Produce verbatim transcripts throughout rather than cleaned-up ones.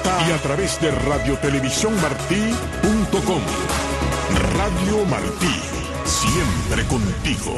y a través de radio televisión martí punto com. Radio Martí, siempre contigo.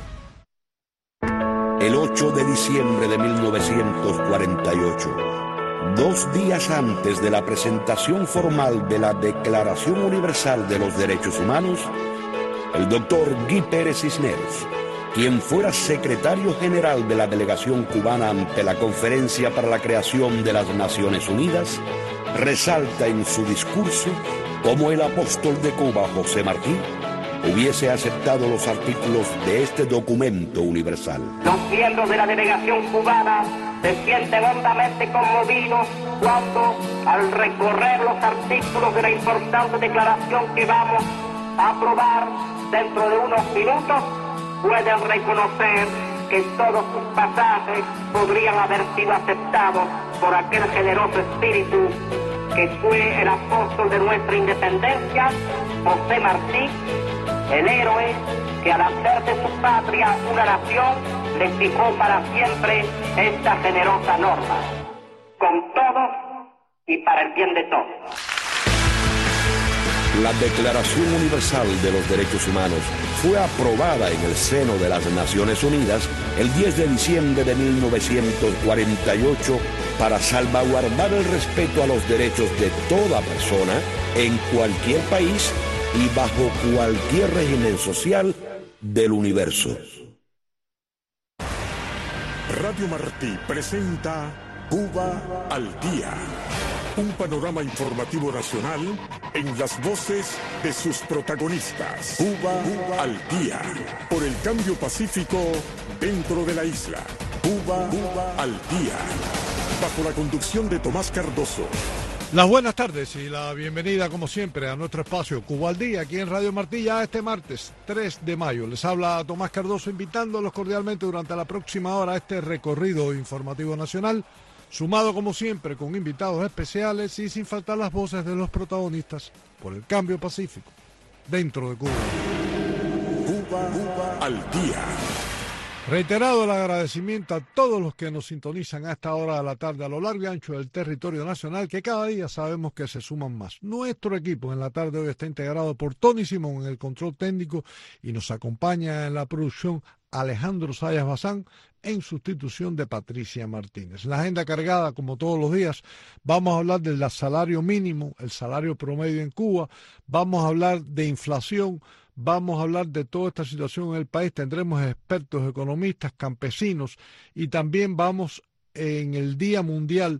El ocho de diciembre de mil novecientos cuarenta y ocho, dos días antes de la presentación formal de la Declaración Universal de los Derechos Humanos, el doctor Guy Pérez Cisneros, quien fuera secretario general de la delegación cubana ante la Conferencia para la Creación de las Naciones Unidas, resalta en su discurso cómo el apóstol de Cuba, José Martí, hubiese aceptado los artículos de este documento universal. Los miembros de la delegación cubana se sienten hondamente conmovidos cuando, al recorrer los artículos de la importante declaración que vamos a aprobar dentro de unos minutos, pueden reconocer que todos sus pasajes podrían haber sido aceptados por aquel generoso espíritu que fue el apóstol de nuestra independencia, José Martí, el héroe que al hacer de su patria una nación le fijó para siempre esta generosa norma, con todos y para el bien de todos. La Declaración Universal de los Derechos Humanos fue aprobada en el seno de las Naciones Unidas el diez de diciembre de mil novecientos cuarenta y ocho para salvaguardar el respeto a los derechos de toda persona en cualquier país y bajo cualquier régimen social del universo. Radio Martí presenta Cuba al Día, un panorama informativo nacional en las voces de sus protagonistas. Cuba, Cuba al Día, por el cambio pacífico dentro de la isla. Cuba, Cuba al Día, bajo la conducción de Tomás Cardoso. Las buenas tardes y la bienvenida, como siempre, a nuestro espacio Cuba al Día, aquí en Radio Martí, ya este martes tres de mayo. Les habla Tomás Cardoso, invitándolos cordialmente durante la próxima hora a este recorrido informativo nacional, sumado como siempre con invitados especiales y sin faltar las voces de los protagonistas por el cambio pacífico dentro de Cuba. Cuba, Cuba al Día. Reiterado el agradecimiento a todos los que nos sintonizan a esta hora de la tarde a lo largo y ancho del territorio nacional, que cada día sabemos que se suman más. Nuestro equipo en la tarde de hoy está integrado por Tony Simón en el control técnico y nos acompaña en la producción Alejandro Sayas Bazán en sustitución de Patricia Martínez. La agenda cargada, como todos los días, vamos a hablar del salario mínimo, el salario promedio en Cuba, vamos a hablar de inflación, vamos a hablar de toda esta situación en el país, tendremos expertos, economistas, campesinos y también vamos en el Día Mundial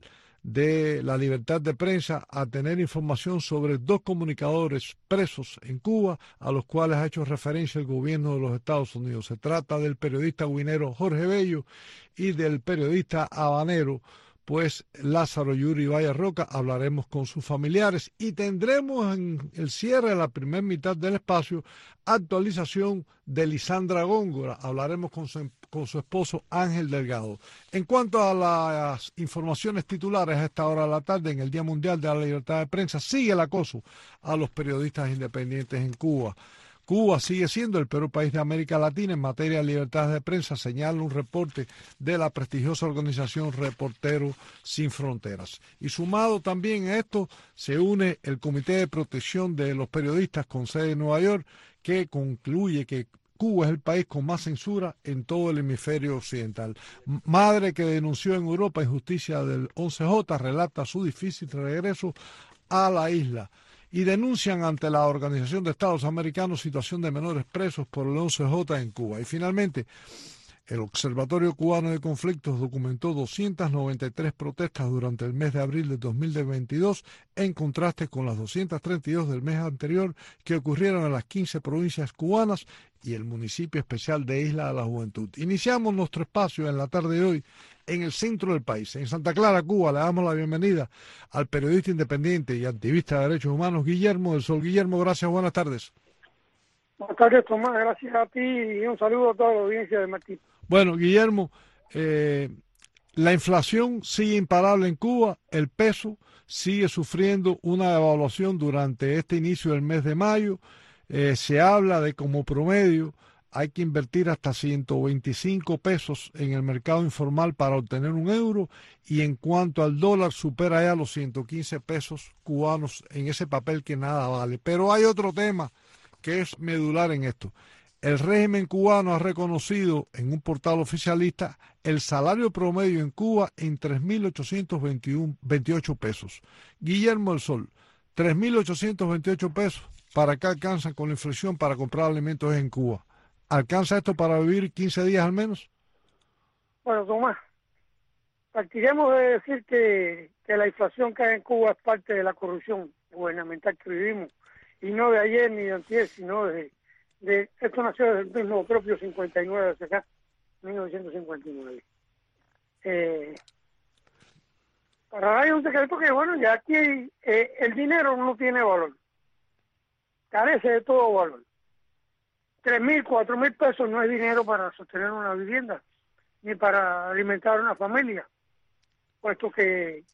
de la Libertad de Prensa a tener información sobre dos comunicadores presos en Cuba a los cuales ha hecho referencia el gobierno de los Estados Unidos. Se trata del periodista guinero Jorge Bello y del periodista habanero pues Lázaro Yuri Valle Roca. Hablaremos con sus familiares y tendremos en el cierre de la primera mitad del espacio actualización de Lisandra Góngora. Hablaremos con su, con su esposo Ángel Delgado. En cuanto a las informaciones titulares a esta hora de la tarde, en el Día Mundial de la Libertad de Prensa, sigue el acoso a los periodistas independientes en Cuba. Cuba sigue siendo el peor país de América Latina en materia de libertad de prensa, señala un reporte de la prestigiosa organización Reporteros Sin Fronteras. Y sumado también a esto, se une el Comité de Protección de los Periodistas con sede en Nueva York, que concluye que Cuba es el país con más censura en todo el hemisferio occidental. Madre que denunció en Europa injusticia del once J relata su difícil regreso a la isla. Y denuncian ante la Organización de Estados Americanos situación de menores presos por el once J en Cuba. Y finalmente, el Observatorio Cubano de Conflictos documentó doscientas noventa y tres protestas durante el mes de abril de dos mil veintidós, en contraste con las doscientas treinta y dos del mes anterior que ocurrieron en las quince provincias cubanas y el municipio especial de Isla de la Juventud. Iniciamos nuestro espacio en la tarde de hoy en el centro del país, en Santa Clara, Cuba. Le damos la bienvenida al periodista independiente y activista de derechos humanos Guillermo del Sol. Guillermo, gracias, buenas tardes. Buenas tardes, Tomás, gracias a ti y un saludo a toda la audiencia de Martín. Bueno, Guillermo, eh, la inflación sigue imparable en Cuba, el peso sigue sufriendo una devaluación durante este inicio del mes de mayo, eh, se habla de como promedio hay que invertir hasta ciento veinticinco pesos en el mercado informal para obtener un euro, y en cuanto al dólar supera ya los ciento quince pesos cubanos en ese papel que nada vale. Pero hay otro tema que es medular en esto. El régimen cubano ha reconocido en un portal oficialista el salario promedio en Cuba en tres mil ochocientos veintiocho pesos. Guillermo El Sol, tres mil ochocientos veintiocho pesos, ¿para qué alcanzan con la inflación para comprar alimentos en Cuba? ¿Alcanza esto para vivir quince días al menos? Bueno, Tomás, partiremos de decir que, que la inflación que hay en Cuba es parte de la corrupción gubernamental que vivimos, y no de ayer ni de antier, sino de, de esto nació desde el mismo propio cincuenta y nueve, hacia acá, mil novecientos cincuenta y nueve. Eh, para nadie es un secreto que, bueno, ya aquí eh, el dinero no tiene valor, carece de todo valor. Tres mil, cuatro mil pesos no es dinero para sostener una vivienda, ni para alimentar una familia, puesto que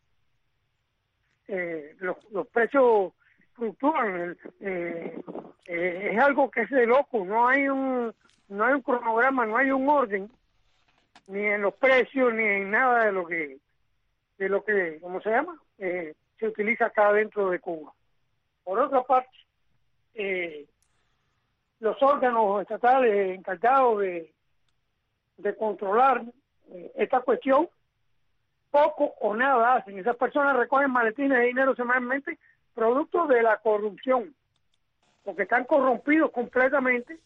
eh, los, los precios fluctúan. Eh, eh, es algo que es de loco, no hay un no hay un cronograma, no hay un orden, ni en los precios, ni en nada de lo que, de lo que, ¿cómo se llama? Eh, se utiliza acá dentro de Cuba. Por otra parte, eh, los órganos estatales encargados de, de controlar eh, esta cuestión, poco o nada hacen. Esas personas recogen maletines de dinero semanalmente, producto de la corrupción, porque están corrompidos completamente,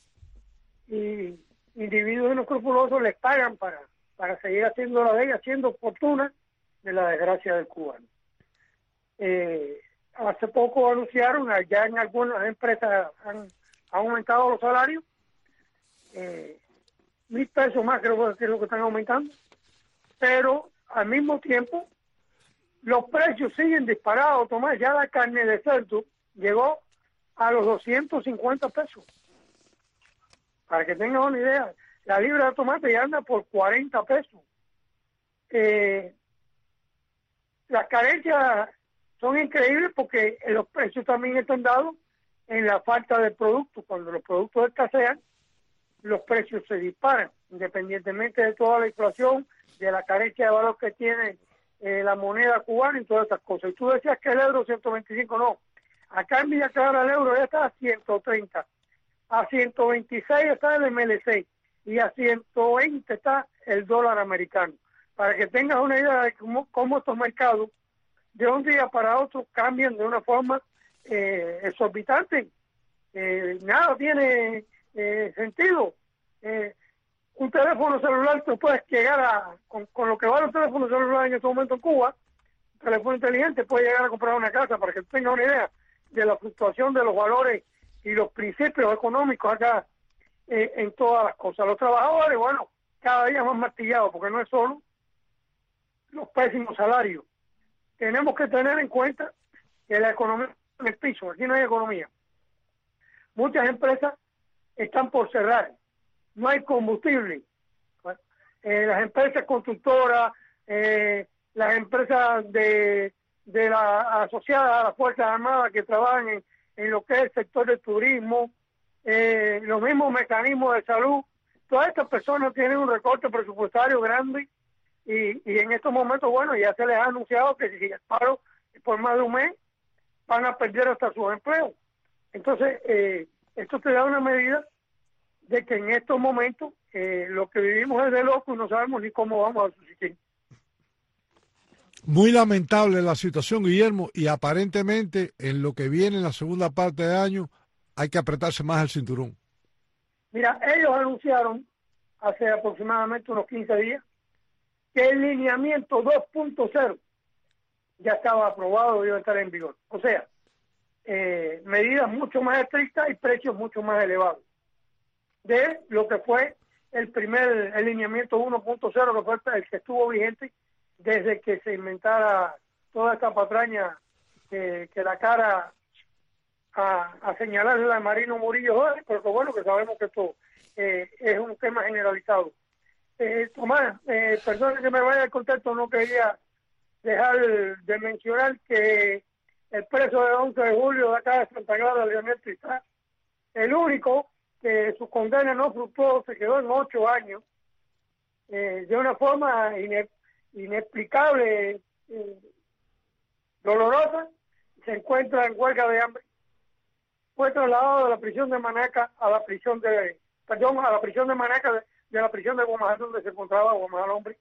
y individuos inescrupulosos les pagan para, para seguir haciendo la de ellos, haciendo fortuna de la desgracia del cubano. Eh, hace poco anunciaron, allá en algunas empresas han ha aumentado los salarios, eh, mil pesos más creo que es lo que están aumentando, pero al mismo tiempo los precios siguen disparados, Tomás. Ya la carne de cerdo llegó a los doscientos cincuenta pesos. Para que tengan una idea, la libra de tomate ya anda por cuarenta pesos. Eh, las carencias son increíbles porque los precios también están dados en la falta de productos. Cuando los productos escasean, los precios se disparan, independientemente de toda la inflación, de la carencia de valor que tiene eh, la moneda cubana y todas estas cosas. Y tú decías que el euro ciento veinticinco, no. Acá en Villa Clara el euro ya está a ciento treinta, a ciento veintiséis está el M L C y a ciento veinte está el dólar americano. Para que tengas una idea de cómo, cómo estos mercados de un día para otro cambian de una forma eh, exorbitante. Eh, nada tiene eh, sentido. Eh, un teléfono celular, tú puedes llegar a, con, con lo que vale un teléfono celular en este momento en Cuba, un teléfono inteligente, puede llegar a comprar una casa, para que tenga una idea de la fluctuación de los valores y los principios económicos acá eh, en todas las cosas. Los trabajadores, bueno, cada día más martillados, porque no es solo los pésimos salarios. Tenemos que tener en cuenta que la economía en el piso, aquí no hay economía. Muchas empresas están por cerrar, no hay combustible. Bueno, eh, las empresas constructoras, eh, las empresas de, de la asociadas a las Fuerzas Armadas que trabajan en, en lo que es el sector del turismo, eh, los mismos mecanismos de salud, todas estas personas tienen un recorte presupuestario grande, y, y en estos momentos, bueno, ya se les ha anunciado que si el paro por más de un mes van a perder hasta sus empleos. Entonces, eh, esto te da una medida de que en estos momentos eh, lo que vivimos es de loco y no sabemos ni cómo vamos a subsistir. Muy lamentable la situación, Guillermo, y aparentemente en lo que viene en la segunda parte de año hay que apretarse más el cinturón. Mira, ellos anunciaron hace aproximadamente unos quince días que el lineamiento dos punto cero ya estaba aprobado y iba a estar en vigor. O sea, eh, medidas mucho más estrictas y precios mucho más elevados de lo que fue el primer el lineamiento uno punto cero, que fue el que estuvo vigente desde que se inventara toda esta patraña que, que la cara a, a señalarle a Marino Murillo, pero que bueno, que sabemos que esto eh, es un tema generalizado. Eh, Tomás, eh, perdón que me vaya al contexto, no quería dejar de mencionar que el preso de once de julio de acá de Santa Clara, Leonel Tristán, el único que su condena no fructuó, se quedó en ocho años, eh, de una forma ine, inexplicable, eh, dolorosa, se encuentra en huelga de hambre. Fue trasladado de la prisión de Manaca a la prisión de, perdón, a la prisión de Manaca, de, de la prisión de Guamajal, donde se encontraba Guamajal Hombre.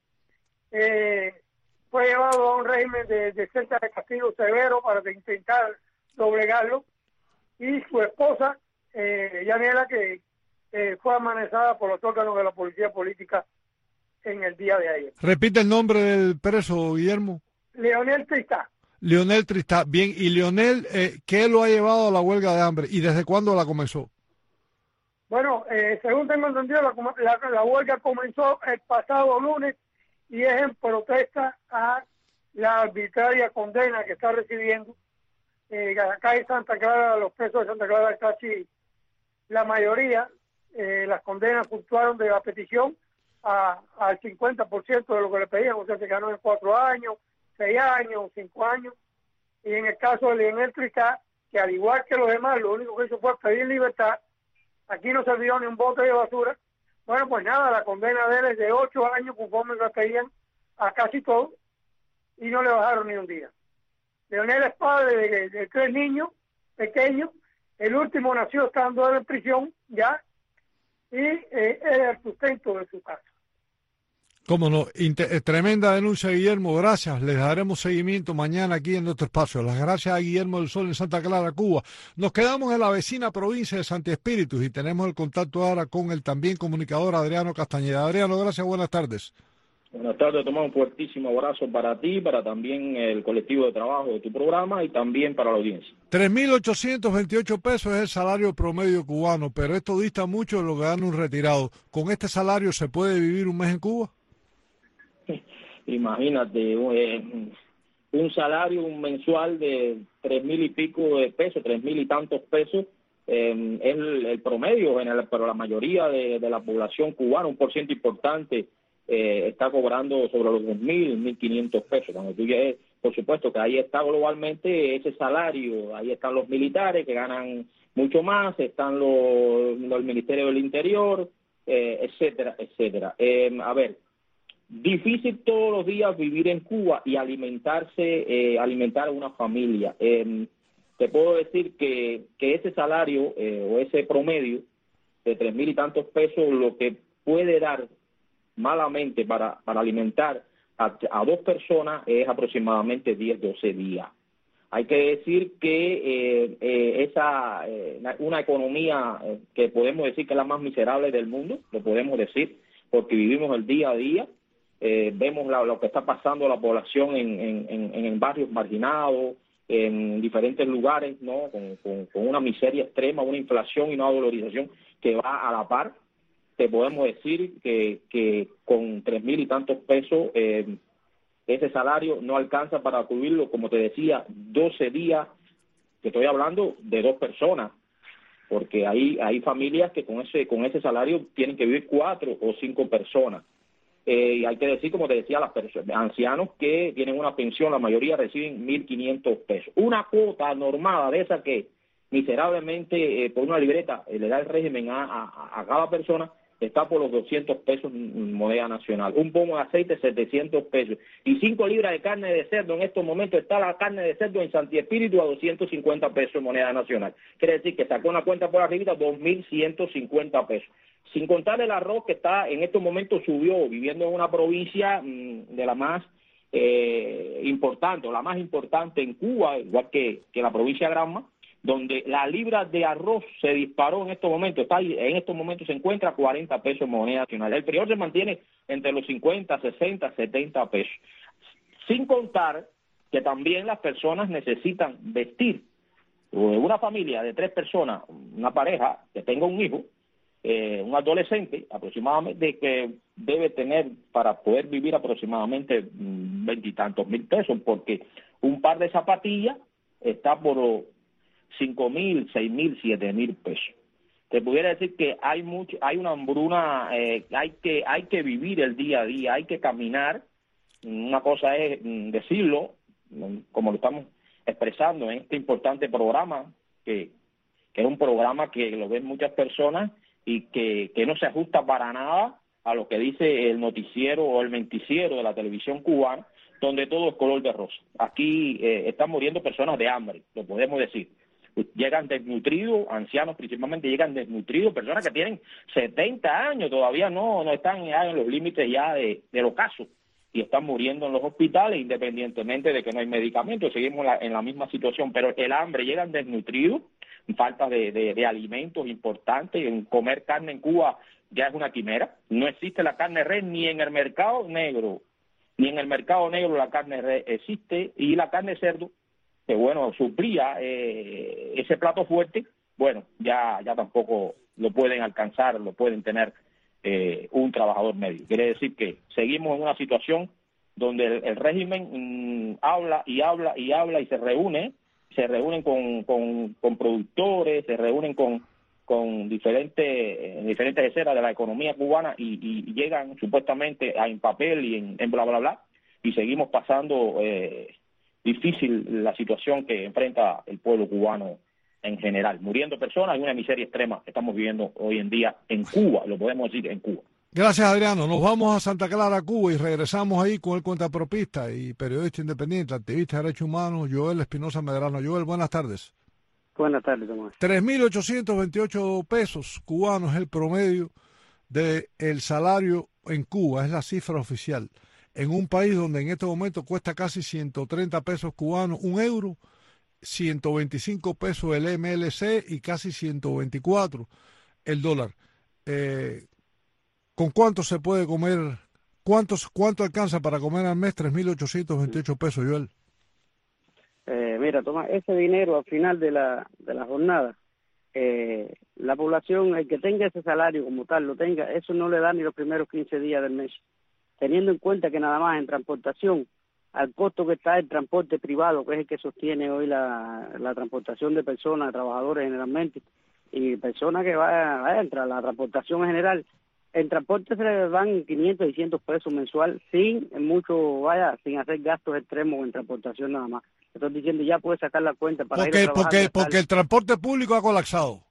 Eh, fue llevado a un régimen de, de celda de castigo severo para de intentar doblegarlo, y su esposa, eh, Yanela, que eh, fue amenazada por los órganos de la policía política en el día de ayer. Repite el nombre del preso, Guillermo. Leonel Tristá. Leonel Tristá. Bien, y Leonel, eh, ¿qué lo ha llevado a la huelga de hambre y desde cuándo la comenzó? Bueno, eh, según tengo entendido, la, la, la huelga comenzó el pasado lunes y es en protesta a la arbitraria condena que está recibiendo. Eh, acá en Santa Clara, los presos de Santa Clara, casi la mayoría, eh, las condenas fluctuaron de la petición a, al cincuenta por ciento de lo que le pedían, o sea, se ganó en cuatro años, seis años, cinco años, y en el caso de Leonel Tristá, que al igual que los demás, lo único que hizo fue pedir libertad, aquí no se vio ni un bote de basura. Bueno, pues nada, la condena de él es de ocho años, conforme lo pedían a casi todos, y no le bajaron ni un día. Leonel es padre de, de tres niños pequeños, el último nació estando él en prisión ya, y eh, era el sustento de su casa. Cómo no, Inter tremenda denuncia, Guillermo, gracias, les daremos seguimiento mañana aquí en nuestro espacio. Las gracias a Guillermo del Sol en Santa Clara, Cuba. Nos quedamos en la vecina provincia de Santi Espíritus y tenemos el contacto ahora con el también comunicador Adriano Castañeda. Adriano, gracias, buenas tardes. Buenas tardes, Tomás, un fuertísimo abrazo para ti, para también el colectivo de trabajo de tu programa y también para la audiencia. tres mil ochocientos veintiocho pesos es el salario promedio cubano, pero esto dista mucho de lo que gana un retirado. ¿Con este salario se puede vivir un mes en Cuba? Imagínate, eh, un salario un mensual de tres mil y pico de pesos, tres mil y tantos pesos, eh, es el, el promedio general, pero la mayoría de, de la población cubana, un por ciento importante, eh, está cobrando sobre los dos mil, mil quinientos pesos. Cuando tú llegues, por supuesto que ahí está globalmente ese salario, ahí están los militares que ganan mucho más, están los, los ministerios del Interior, eh, etcétera, etcétera. Eh, a ver, difícil todos los días vivir en Cuba y alimentarse, eh, alimentar a una familia. Eh, te puedo decir que, que ese salario eh, o ese promedio de tres mil y tantos pesos, lo que puede dar malamente para, para alimentar a, a dos personas es aproximadamente diez, doce días. Hay que decir que eh, eh, esa eh, una economía eh, que podemos decir que es la más miserable del mundo, lo podemos decir, porque vivimos el día a día. Eh, vemos la, lo que está pasando a la población en, en, en, en barrios marginados, en diferentes lugares, ¿no? Con, con, con una miseria extrema, una inflación y una dolarización que va a la par. Te podemos decir que, que con tres mil y tantos pesos eh, ese salario no alcanza para cubrirlo, como te decía, doce días, que estoy hablando de dos personas, porque hay, hay familias que con ese, con ese salario tienen que vivir cuatro o cinco personas. Eh, y hay que decir, como te decía, las personas, ancianos que tienen una pensión, la mayoría reciben mil quinientos pesos. Una cuota normada de esa que miserablemente eh, por una libreta eh, le da el régimen a, a, a cada persona, está por los doscientos pesos moneda nacional. Un pomo de aceite, setecientos pesos. Y cinco libras de carne de cerdo, en estos momentos está la carne de cerdo en Santi Espíritu a doscientos cincuenta pesos moneda nacional. Quiere decir que sacó una cuenta por arribita, dos mil ciento cincuenta pesos. Sin contar el arroz que está en estos momentos subió, viviendo en una provincia mmm, de la más eh, importante, o la más importante en Cuba, igual que, que la provincia de Granma, donde la libra de arroz se disparó en estos momentos, está en estos momentos se encuentra a cuarenta pesos moneda nacional. El frijol se mantiene entre los cincuenta, sesenta, setenta pesos. Sin contar que también las personas necesitan vestir. Una familia de tres personas, una pareja que tenga un hijo, eh, un adolescente aproximadamente, que debe tener para poder vivir aproximadamente veintitantos mil pesos, porque un par de zapatillas está por cinco mil, seis mil, siete mil pesos. Te pudiera decir que hay mucho, hay una hambruna, eh, hay que hay que vivir el día a día, hay que caminar. Una cosa es decirlo, como lo estamos expresando en este importante programa, que, que es un programa que lo ven muchas personas y que, que no se ajusta para nada a lo que dice el noticiero o el noticiero de la televisión cubana, donde todo es color de rosa. Aquí eh, están muriendo personas de hambre, lo podemos decir. Llegan desnutridos, ancianos principalmente llegan desnutridos, personas que tienen setenta años, todavía no, no están ya en los límites ya de, del ocaso, y están muriendo en los hospitales independientemente de que no hay medicamentos. Seguimos la, en la misma situación, pero el hambre, llegan desnutridos, falta de, de, de alimentos importantes. En comer carne en Cuba ya es una quimera, no existe la carne res ni en el mercado negro, ni en el mercado negro la carne res existe, y la carne cerdo, que bueno, suplía eh, ese plato fuerte, bueno, ya, ya tampoco lo pueden alcanzar, lo pueden tener eh, un trabajador medio. Quiere decir que seguimos en una situación donde el, el régimen mmm, habla y habla y habla y se reúne, se reúnen con, con, con productores, se reúnen con, con diferentes, eh, diferentes esferas de la economía cubana y, y llegan supuestamente a en papel y en, en bla, bla, bla, y seguimos pasando eh, difícil la situación que enfrenta el pueblo cubano en general, muriendo personas y una miseria extrema que estamos viviendo hoy en día en Cuba, lo podemos decir, en Cuba. Gracias, Adriano. Nos vamos a Santa Clara, Cuba, y regresamos ahí con el cuentapropista y periodista independiente, activista de derechos humanos, Joel Espinosa Medrano. Joel, buenas tardes. Buenas tardes, Tomás. tres mil ochocientos veintiocho pesos cubanos es el promedio del salario en Cuba, es la cifra oficial. En un país donde en este momento cuesta casi ciento treinta pesos cubanos, un euro, ciento veinticinco pesos el M L C y casi ciento veinticuatro el dólar. Eh, ¿Con cuánto se puede comer? ¿Cuántos, ¿Cuánto alcanza para comer al mes tres mil ochocientos veintiocho pesos, Joel? Eh, mira, Tomás, ese dinero al final de la, de la jornada, eh, la población, el que tenga ese salario como tal, lo tenga, eso no le da ni los primeros quince días del mes. Teniendo en cuenta que nada más en transportación, al costo que está el transporte privado, que es el que sostiene hoy la, la transportación de personas, de trabajadores generalmente, y personas que vayan a entrar, la transportación en general, en transporte se le van quinientos, seiscientos pesos mensual, sin mucho, vaya, sin hacer gastos extremos en transportación nada más. Estoy diciendo, ya puede sacar la cuenta para porque, ir a trabajar. Porque, porque el transporte público ha colapsado.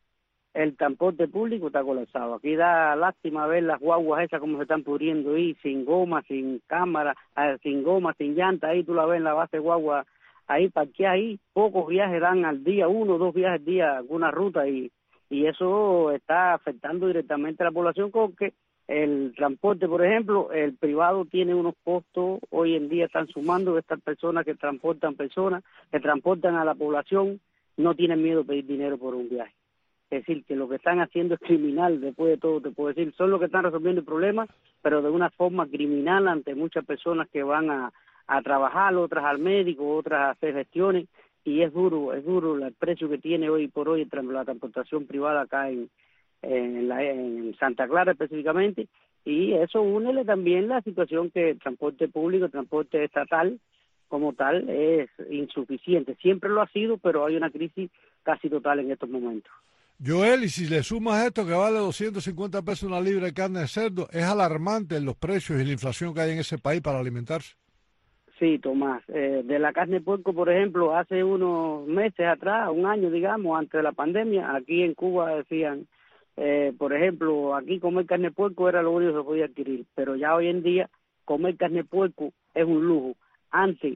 El transporte público está colapsado. Aquí da lástima ver las guaguas esas como se están pudriendo ahí, sin goma, sin cámara, sin goma, sin llanta. Ahí tú la ves en la base de guagua, ahí parqueada ahí. Pocos viajes dan al día, uno o dos viajes al día, alguna ruta, y, y eso está afectando directamente a la población, porque el transporte, por ejemplo, el privado tiene unos costos, hoy en día están sumando de estas personas que transportan personas, que transportan a la población, no tienen miedo de pedir dinero por un viaje. Es decir, que lo que están haciendo es criminal, después de todo te puedo decir, son los que están resolviendo el problema, pero de una forma criminal ante muchas personas que van a, a trabajar, otras al médico, otras a hacer gestiones, y es duro, es duro el precio que tiene hoy por hoy la transportación privada acá en, en, la, en Santa Clara específicamente, y eso únele también la situación que el transporte público, el transporte estatal como tal es insuficiente, siempre lo ha sido, pero hay una crisis casi total en estos momentos. Joel, y si le sumas esto que vale doscientos cincuenta pesos una libra de carne de cerdo, es alarmante los precios y la inflación que hay en ese país para alimentarse. Sí, Tomás. Eh, de la carne de puerco, por ejemplo, hace unos meses atrás, un año, digamos, antes de la pandemia, aquí en Cuba decían, eh, por ejemplo, aquí comer carne de puerco era lo único que se podía adquirir, pero ya hoy en día comer carne de puerco es un lujo. Antes,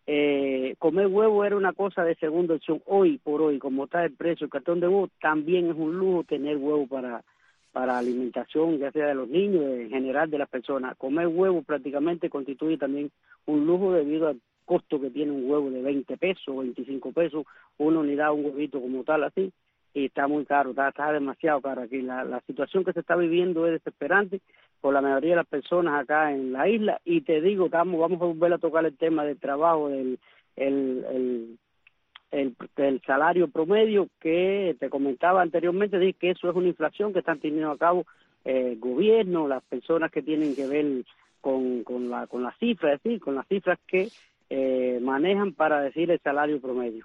Eh, comer huevo era una cosa de segunda opción. Hoy por hoy, como está el precio del cartón de huevo, también es un lujo tener huevo para para alimentación, ya sea de los niños, en general de las personas. Comer huevo prácticamente constituye también un lujo debido al costo que tiene un huevo de veinte pesos, veinticinco pesos, una unidad, un huevito como tal así, y está muy caro, está, está demasiado caro aquí. La, la situación que se está viviendo es desesperante por la mayoría de las personas acá en la isla, y te digo, estamos, vamos a volver a tocar el tema del trabajo, del el, el, el, el salario promedio que te comentaba anteriormente, de que eso es una inflación que están teniendo a cabo eh, el gobierno, las personas que tienen que ver con, con, la, con las cifras, es decir, con las cifras que eh, manejan para decir el salario promedio.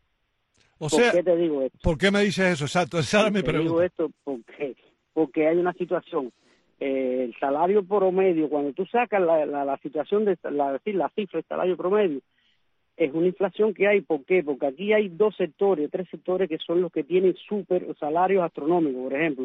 O sea, ¿Por qué te digo esto? ¿Por qué me dices eso? Exacto, esa era mi te pregunta. digo esto porque, porque hay una situación. Eh, el salario promedio, cuando tú sacas la, la, la situación de la, decir, la cifra del salario promedio, es una inflación que hay. ¿Por qué? Porque aquí hay dos sectores, tres sectores que son los que tienen súper salarios astronómicos. Por ejemplo,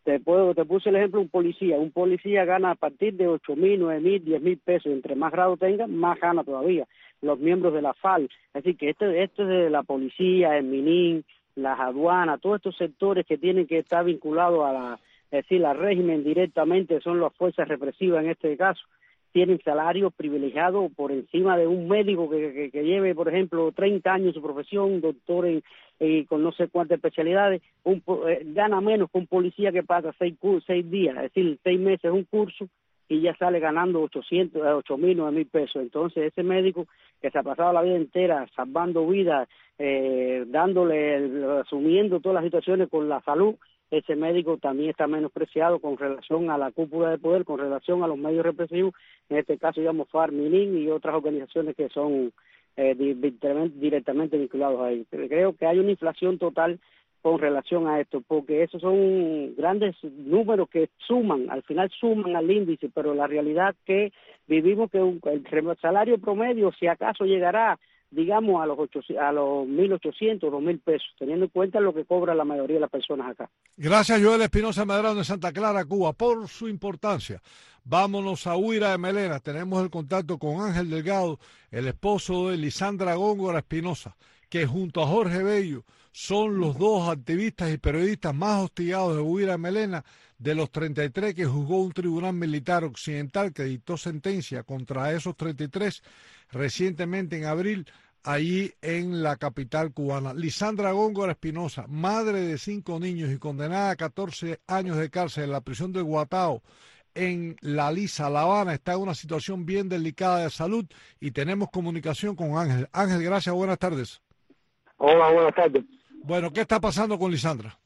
Te puedo, te puse el ejemplo de un policía. Un policía gana a partir de ocho mil, nueve mil, diez mil pesos. Entre más grado tenga, más gana todavía. Los miembros de la F A R. Es decir, que esto, esto es de la policía, el MININ, las aduanas, todos estos sectores que tienen que estar vinculados a la, es decir, al régimen directamente, son las fuerzas represivas en este caso. Tienen salarios privilegiados por encima de un médico que, que, que lleve, por ejemplo, treinta años en su profesión, un doctor en, eh, con no sé cuántas especialidades, un, eh, gana menos que un policía que pasa seis, seis días, es decir, seis meses un curso y ya sale ganando ochocientos, ocho mil, nueve mil pesos. Entonces ese médico que se ha pasado la vida entera salvando vidas, eh, dándole, asumiendo todas las situaciones con la salud, ese médico también está menospreciado con relación a la cúpula de poder, con relación a los medios represivos, en este caso digamos F A R, MININ y otras organizaciones que son eh, directamente, directamente vinculados a ellos. Creo que hay una inflación total con relación a esto, porque esos son grandes números que suman, al final suman al índice, pero la realidad que vivimos que un, el salario promedio, si acaso llegará, digamos, a los ocho, a los mil ochocientos, dos mil pesos, teniendo en cuenta lo que cobra la mayoría de las personas acá. Gracias, Joel Espinosa Medrano de Santa Clara, Cuba, por su importancia. Vámonos a Huira de Melena. Tenemos el contacto con Ángel Delgado, el esposo de Lisandra Góngora Espinosa, que junto a Jorge Bello son los dos activistas y periodistas más hostigados de Huira de Melena, de los treinta y tres que juzgó un tribunal militar occidental que dictó sentencia contra esos treinta y tres recientemente en abril, allí en la capital cubana. Lisandra Góngora Espinosa, madre de cinco niños y condenada a catorce años de cárcel en la prisión de Guatao, en La Lisa, La Habana, está en una situación bien delicada de salud y tenemos comunicación con Ángel. Ángel, gracias, buenas tardes. Hola, buenas tardes. Bueno, ¿qué está pasando con Lisandra?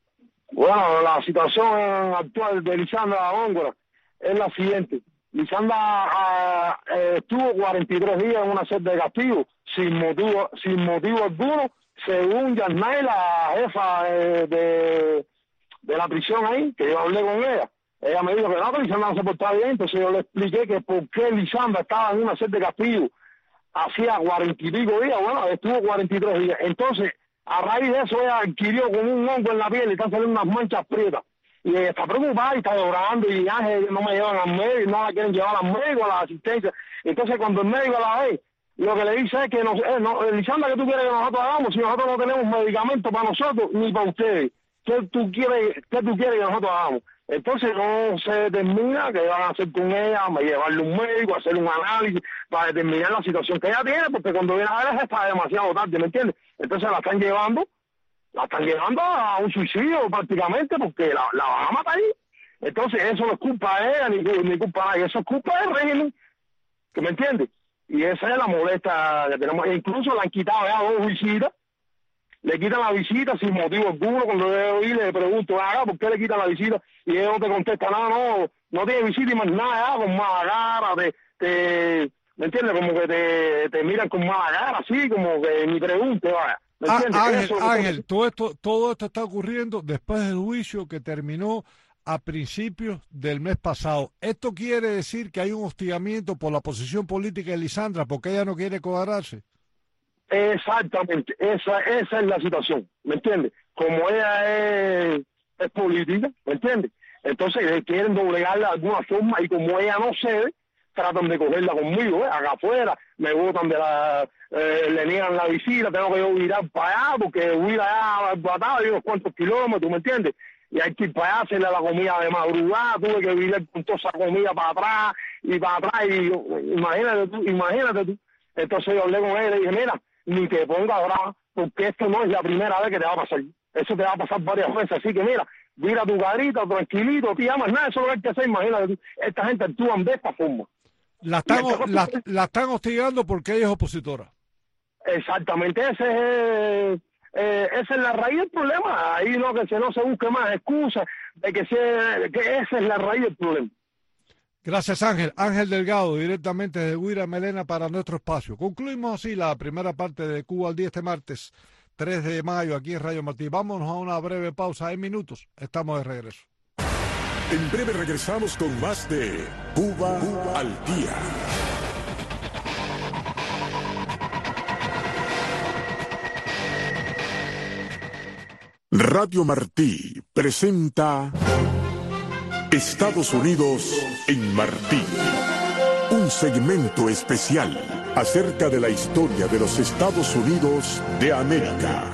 Bueno, la situación actual de Lisandra Góngora es la siguiente. Lisandra uh, eh, estuvo cuarenta y tres días en una celda de castigo sin motivo sin motivo alguno, según Yarnay, la jefa eh, de, de la prisión ahí, que yo hablé con ella. Ella me dijo que no, que Lisandra no se portaba bien, entonces yo le expliqué que por qué Lisandra estaba en una celda de castigo hacía cuarenta y pico días. Bueno, estuvo cuarenta y tres días. Entonces, a raíz de eso, ella adquirió como un hongo en la piel y están saliendo unas manchas prietas. Y ella está preocupada y está llorando y Ángel no me llevan al médico, no la quieren llevar al médico, a la asistencia. Entonces, cuando el médico la ve, lo que le dice es que, no, eh, no, Lisandra, ¿qué tú quieres que nosotros hagamos si nosotros no tenemos medicamentos para nosotros ni para ustedes? ¿Qué tú quieres, qué tú quieres que nosotros hagamos? Entonces no se determina qué van a hacer con ella, llevarle un médico, hacer un análisis para determinar la situación que ella tiene, porque cuando viene a ver está demasiado tarde, ¿me entiendes? Entonces la están llevando, la están llevando a un suicidio prácticamente, porque la, la van a matar ahí. Entonces eso no es culpa de ella, ni, ni culpa de nadie, eso es culpa del régimen, ¿que me entiendes? Y esa es la molesta que tenemos, e incluso le han quitado ya dos visitas, le quitan la visita sin motivo alguno. Cuando yo oí le pregunto, ah, ¿por qué le quitan la visita? Y ella no te contesta nada, no, no tiene visita y más nada, con mala cara, te, te, ¿me entiendes? Como que te, te miran con mala cara, así, como que ni pregunte, vaya. ¿Me ah, entiendes? Ángel, Eso, Ángel, todo esto, todo esto está ocurriendo después del juicio que terminó a principios del mes pasado. ¿Esto quiere decir que hay un hostigamiento por la posición política de Lisandra porque ella no quiere cuadrarse? Exactamente, esa esa es la situación, ¿me entiendes? Como ella es, es política, ¿me entiendes? Entonces quieren doblegarla de alguna forma y como ella no cede, tratan de cogerla conmigo, ¿eh? Acá afuera, me botan de la, eh, le niegan la visita, tengo que yo virar para allá porque huir allá al Guatao y unos cuantos kilómetros, ¿me entiendes? Y hay que ir para allá, hacerle la comida de madrugada, tuve que virar con toda esa comida para atrás y para atrás, y imagínate tú, imagínate tú. Entonces yo hablé con él y le dije, mira, ni te pongas brava, porque esto no es la primera vez que te va a pasar. Eso te va a pasar varias veces. Así que mira, mira tu carita, tranquilito, te llamas, nada, eso es lo que hay que hacer. Imagínate, esta gente actúa de esta forma. La están, la, la están hostigando porque ella es opositora. Exactamente, ese es, eh, esa es la raíz del problema. Ahí no, que se, no se busque más excusas, de que, se, que esa es la raíz del problema. Gracias, Ángel. Ángel Delgado, directamente desde Huira Melena para nuestro espacio. Concluimos así la primera parte de Cuba al día este martes, tres de mayo, aquí en Radio Martí. Vámonos a una breve pausa, en minutos. Estamos de regreso. En breve regresamos con más de Cuba, Cuba al día. Radio Martí presenta Estados Unidos en Martí, un segmento especial acerca de la historia de los Estados Unidos de América.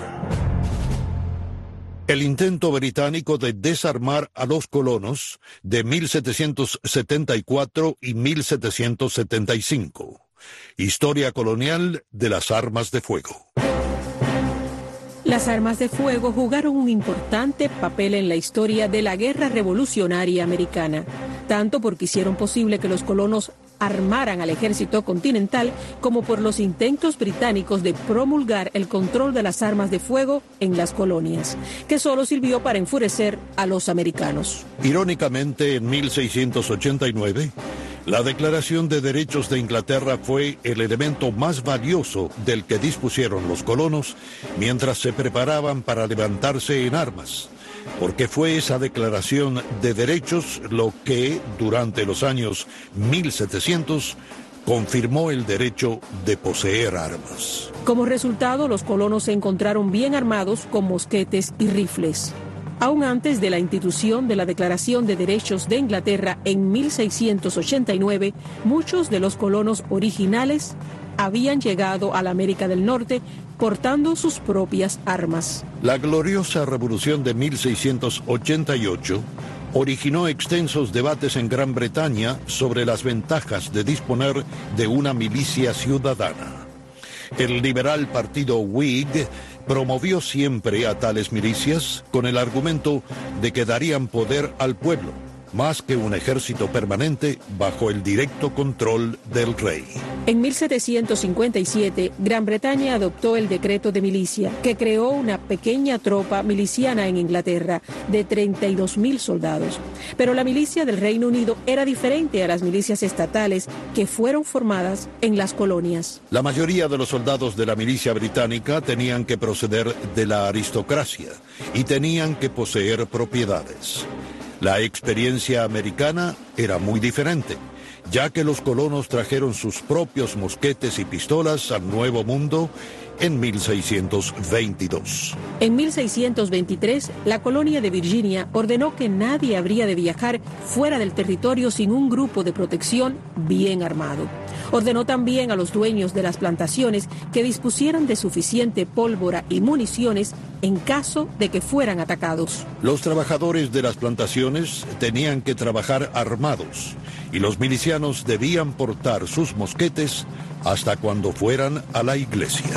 El intento británico de desarmar a los colonos de mil setecientos setenta y cuatro y mil setecientos setenta y cinco. Historia colonial de las armas de fuego. Las armas de fuego jugaron un importante papel en la historia de la Guerra Revolucionaria Americana, tanto porque hicieron posible que los colonos armaran al ejército continental como por los intentos británicos de promulgar el control de las armas de fuego en las colonias, que solo sirvió para enfurecer a los americanos. Irónicamente, en mil seiscientos ochenta y nueve, la Declaración de Derechos de Inglaterra fue el elemento más valioso del que dispusieron los colonos mientras se preparaban para levantarse en armas, porque fue esa Declaración de Derechos lo que, durante los años mil setecientos, confirmó el derecho de poseer armas. Como resultado, los colonos se encontraron bien armados con mosquetes y rifles. Aún antes de la institución de la Declaración de Derechos de Inglaterra en mil seiscientos ochenta y nueve, muchos de los colonos originales habían llegado a la América del Norte portando sus propias armas. La gloriosa Revolución de mil seiscientos ochenta y ocho originó extensos debates en Gran Bretaña sobre las ventajas de disponer de una milicia ciudadana. El liberal partido Whig promovió siempre a tales milicias con el argumento de que darían poder al pueblo, más que un ejército permanente bajo el directo control del rey. En mil setecientos cincuenta y siete, Gran Bretaña adoptó el decreto de milicia, que creó una pequeña tropa miliciana en Inglaterra de treinta y dos mil soldados. Pero la milicia del Reino Unido era diferente a las milicias estatales que fueron formadas en las colonias. La mayoría de los soldados de la milicia británica tenían que proceder de la aristocracia y tenían que poseer propiedades. La experiencia americana era muy diferente, ya que los colonos trajeron sus propios mosquetes y pistolas al Nuevo Mundo en mil seiscientos veintidós. En mil seiscientos veintitrés, la colonia de Virginia ordenó que nadie habría de viajar fuera del territorio sin un grupo de protección bien armado. Ordenó también a los dueños de las plantaciones que dispusieran de suficiente pólvora y municiones en caso de que fueran atacados. Los trabajadores de las plantaciones tenían que trabajar armados y los milicianos debían portar sus mosquetes hasta cuando fueran a la iglesia.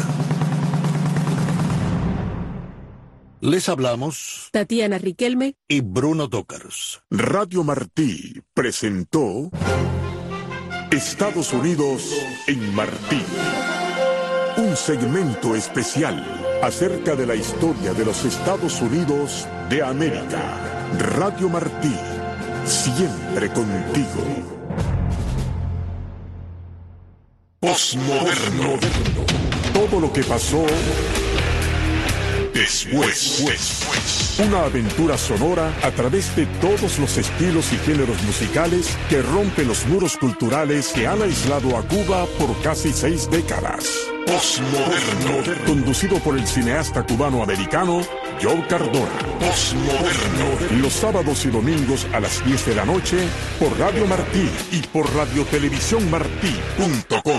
Les hablamos Tatiana Riquelme y Bruno Tócars. Radio Martí presentó Estados Unidos en Martí, un segmento especial acerca de la historia de los Estados Unidos de América. Radio Martí, siempre contigo. Postmoderno. Todo lo que pasó después. después. Una aventura sonora a través de todos los estilos y géneros musicales que rompen los muros culturales que han aislado a Cuba por casi seis décadas. Postmoderno. Conducido por el cineasta cubano-americano Joe Cardona. Postmoderno. Los sábados y domingos a las diez de la noche por Radio Martí y por radio televisión martí punto com.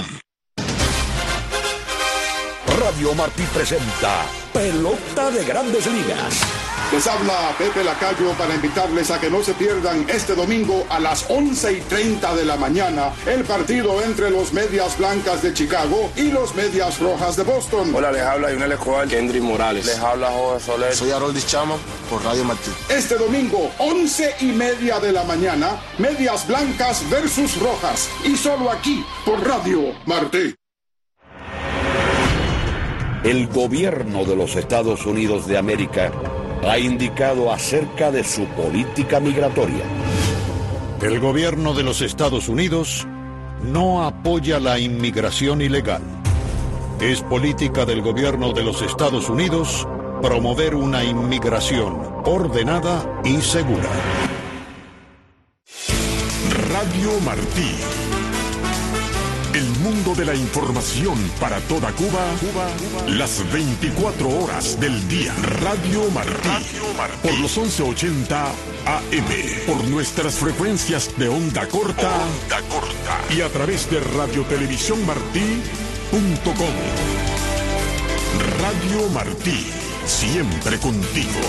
Radio Martí presenta Pelota de Grandes Ligas. Les habla Pepe Lacayo para invitarles a que no se pierdan este domingo a las once y treinta de la mañana el partido entre los Medias Blancas de Chicago y los Medias Rojas de Boston. Hola, les habla Yunel Escobar, Kendry Morales. Les habla Jorge Soler. Soy Harold Chama por Radio Martí. Este domingo, once y media de la mañana, Medias Blancas versus Rojas. Y solo aquí, por Radio Martí. El gobierno de los Estados Unidos de América ha indicado acerca de su política migratoria. El gobierno de los Estados Unidos no apoya la inmigración ilegal. Es política del gobierno de los Estados Unidos promover una inmigración ordenada y segura. Radio Martí. El mundo de la información para toda Cuba, Cuba, Cuba. Las veinticuatro horas del día. Radio Martí. Radio Martí. Por los once ochenta A M. Por nuestras frecuencias de onda corta. Onda corta. Y a través de radiotelevisiónmartí punto com. Radio Martí. Siempre contigo.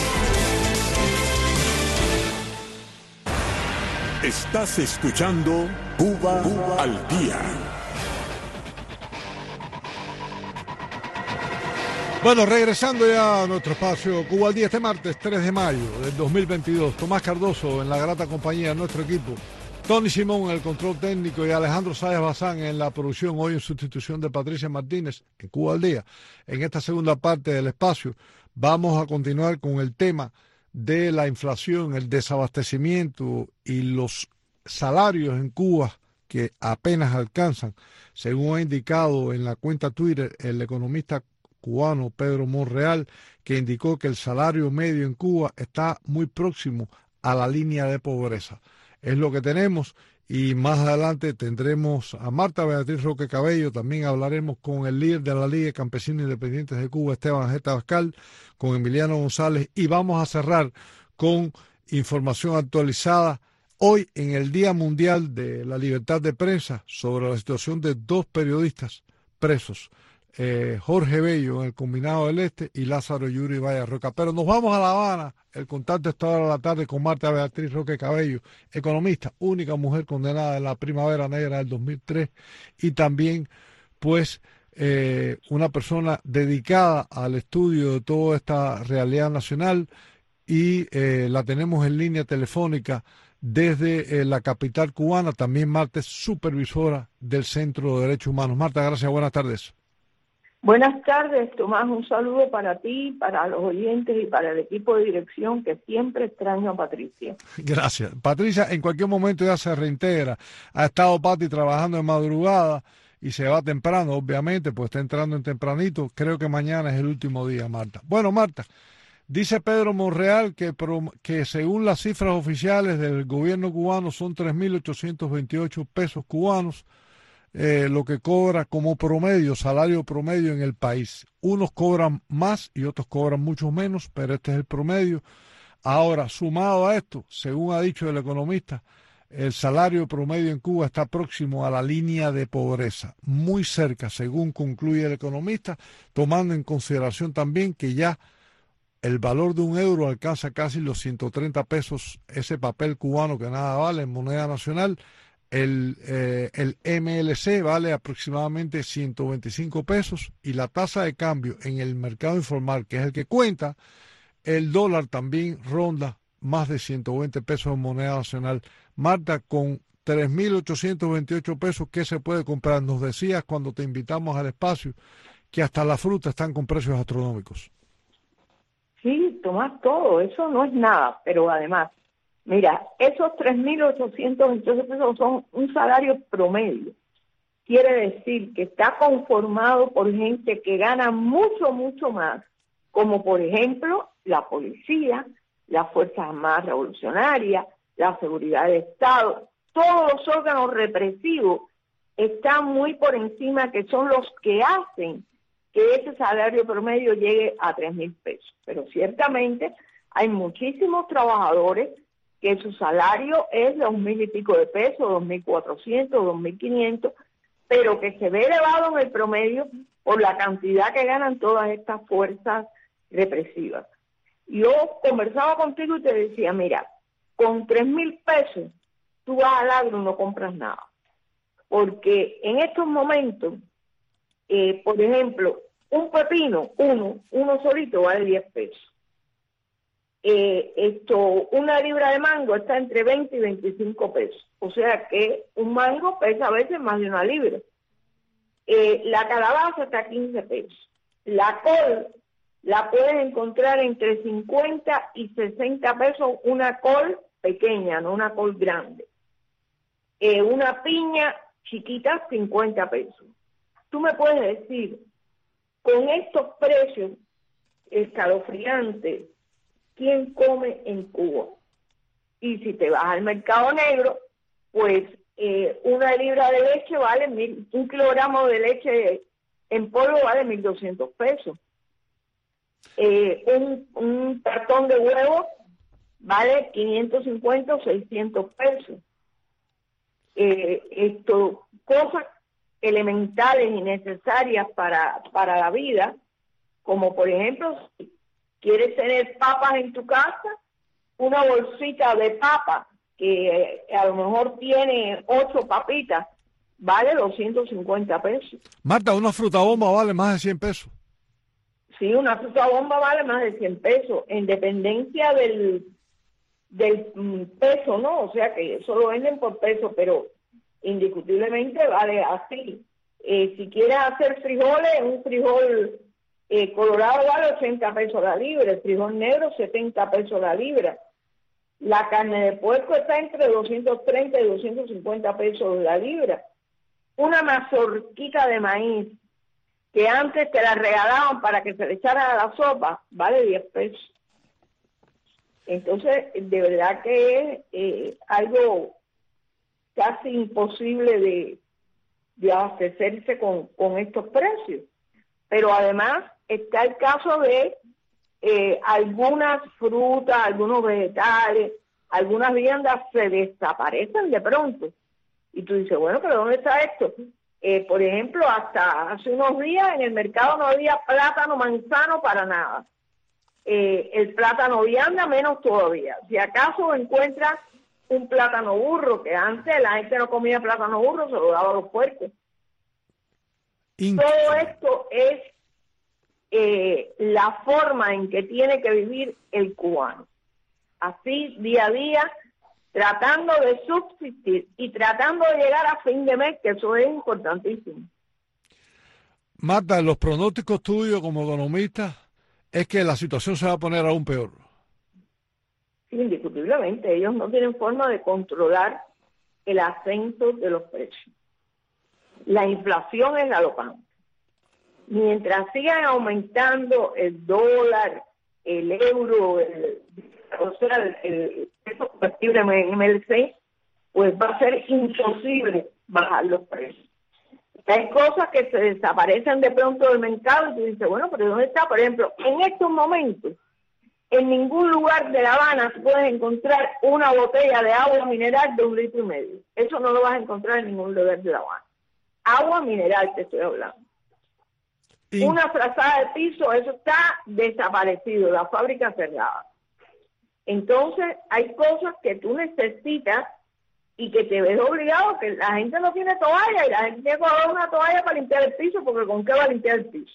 Estás escuchando Cuba, Cuba al día. Bueno, regresando ya a nuestro espacio Cuba al día este martes tres de mayo del dos mil veintidós. Tomás Cardoso en la grata compañía de nuestro equipo. Tony Simón en el control técnico y Alejandro Sáez Bazán en la producción, hoy en sustitución de Patricia Martínez en Cuba al día. En esta segunda parte del espacio vamos a continuar con el tema de la inflación, el desabastecimiento y los salarios en Cuba que apenas alcanzan, según ha indicado en la cuenta Twitter el economista cubano Pedro Monreal, que indicó que el salario medio en Cuba está muy próximo a la línea de pobreza. Es lo que tenemos, y más adelante tendremos a Marta Beatriz Roque Cabello. También hablaremos con el líder de la Liga de Campesinos Independientes de Cuba, Esteban Jeta Bascal, con Emiliano González, y vamos a cerrar con información actualizada hoy en el Día Mundial de la Libertad de Prensa sobre la situación de dos periodistas presos, eh, Jorge Bello en el Combinado del Este y Lázaro Yuri Valle Roca. Pero nos vamos a La Habana. El contacto esta hora de la tarde con Marta Beatriz Roque Cabello, economista, única mujer condenada en la Primavera Negra del dos mil tres, y también pues eh, una persona dedicada al estudio de toda esta realidad nacional, y eh, la tenemos en línea telefónica desde eh, la capital cubana. También Marta es supervisora del Centro de Derechos Humanos. Marta, gracias, buenas tardes. Buenas tardes, Tomás, un saludo para ti, para los oyentes y para el equipo de dirección, que siempre extraño a Patricia. Gracias. Patricia en cualquier momento ya se reintegra. Ha estado Pati trabajando de madrugada y se va temprano, obviamente, pues está entrando en tempranito. Creo que mañana es el último día, Marta. Bueno, Marta, dice Pedro Monreal que, que según las cifras oficiales del gobierno cubano son tres mil ochocientos veintiocho pesos cubanos, Eh, lo que cobra como promedio, salario promedio en el país. Unos cobran más y otros cobran mucho menos, pero este es el promedio. Ahora, sumado a esto, según ha dicho el economista, el salario promedio en Cuba está próximo a la línea de pobreza, muy cerca, según concluye el economista, tomando en consideración también que ya el valor de un euro alcanza casi los ciento treinta pesos, ese papel cubano que nada vale en moneda nacional. El, eh, el M L C vale aproximadamente ciento veinticinco pesos, y la tasa de cambio en el mercado informal, que es el que cuenta, el dólar también ronda más de ciento veinte pesos en moneda nacional. Marta, con tres mil ochocientos veintiocho pesos, ¿qué se puede comprar? Nos decías cuando te invitamos al espacio que hasta la fruta están con precios astronómicos. Sí, Tomás, todo eso no es nada, pero además, mira, esos tres mil ochocientos veintiocho pesos son un salario promedio. Quiere decir que está conformado por gente que gana mucho, mucho más, como por ejemplo la policía, las Fuerzas Armadas Revolucionarias, la Seguridad del Estado. Todos los órganos represivos están muy por encima, que son los que hacen que ese salario promedio llegue a tres mil pesos. Pero ciertamente hay muchísimos trabajadores que su salario es dos mil y pico de pesos, dos mil cuatrocientos, dos mil quinientos, pero que se ve elevado en el promedio por la cantidad que ganan todas estas fuerzas represivas. Yo conversaba contigo y te decía, mira, con tres mil pesos tú vas al agro y no compras nada, porque en estos momentos, eh, por ejemplo, un pepino, uno, uno solito vale diez pesos. Eh, esto, una libra de mango está entre veinte y veinticinco pesos, o sea que un mango pesa a veces más de una libra. Eh, la calabaza está a quince pesos. La col la puedes encontrar entre cincuenta y sesenta pesos, una col pequeña, no una col grande. Eh, una piña chiquita, cincuenta pesos. Tú me puedes decir, con estos precios escalofriantes, ¿quién come en Cuba? Y si te vas al mercado negro, pues eh, una libra de leche vale, mil, un kilogramo de leche en polvo vale mil doscientos pesos. Eh, un, un cartón de huevo vale quinientos cincuenta o seiscientos pesos. Eh, esto, cosas elementales y necesarias para, para la vida, como por ejemplo, si quieres tener papas en tu casa, una bolsita de papas que eh, a lo mejor tiene ocho papitas, vale doscientos cincuenta pesos. Marta, una fruta bomba vale más de cien pesos. Sí, una fruta bomba vale más de cien pesos, en dependencia del, del mm, peso, ¿no? O sea que eso lo venden por peso, pero indiscutiblemente vale así. Eh, si quieres hacer frijoles, un frijol eh, colorado vale ochenta pesos la libra, el frijol negro setenta pesos la libra. La carne de puerco está entre doscientos treinta y doscientos cincuenta pesos la libra. Una mazorquita de maíz que antes te la regalaban para que se le echara a la sopa, vale diez pesos. Entonces, de verdad que es eh, algo casi imposible de, de abastecerse con, con estos precios. Pero además está el caso de eh, algunas frutas, algunos vegetales, algunas viandas se desaparecen de pronto. Y tú dices, bueno, pero ¿dónde está esto? Eh, por ejemplo, hasta hace unos días en el mercado no había plátano manzano para nada. Eh, el plátano vianda menos todavía. Si acaso encuentras un plátano burro, que antes la gente no comía plátano burro, se lo daba a los puercos. Inc- Todo esto es eh, la forma en que tiene que vivir el cubano. Así, día a día, tratando de subsistir y tratando de llegar a fin de mes, que eso es importantísimo. Marta, los pronósticos tuyos como economista es que la situación se va a poner aún peor. Sí, indiscutiblemente, ellos no tienen forma de controlar el ascenso de los precios. La inflación es galopante. Mientras sigan aumentando el dólar, el euro, el, o sea, el, el peso convertible en M L C, pues va a ser imposible bajar los precios. Hay cosas que se desaparecen de pronto del mercado y tú dices, bueno, pero ¿dónde está? Por ejemplo, en estos momentos, en ningún lugar de La Habana puedes encontrar una botella de agua mineral de un litro y medio. Eso no lo vas a encontrar en ningún lugar de La Habana. Agua mineral te estoy hablando. Y... una frazada de piso, eso está desaparecido, la fábrica cerrada. Entonces, hay cosas que tú necesitas y que te ves obligado, que la gente no tiene toalla y la gente tiene que coger una toalla para limpiar el piso, porque ¿con qué va a limpiar el piso?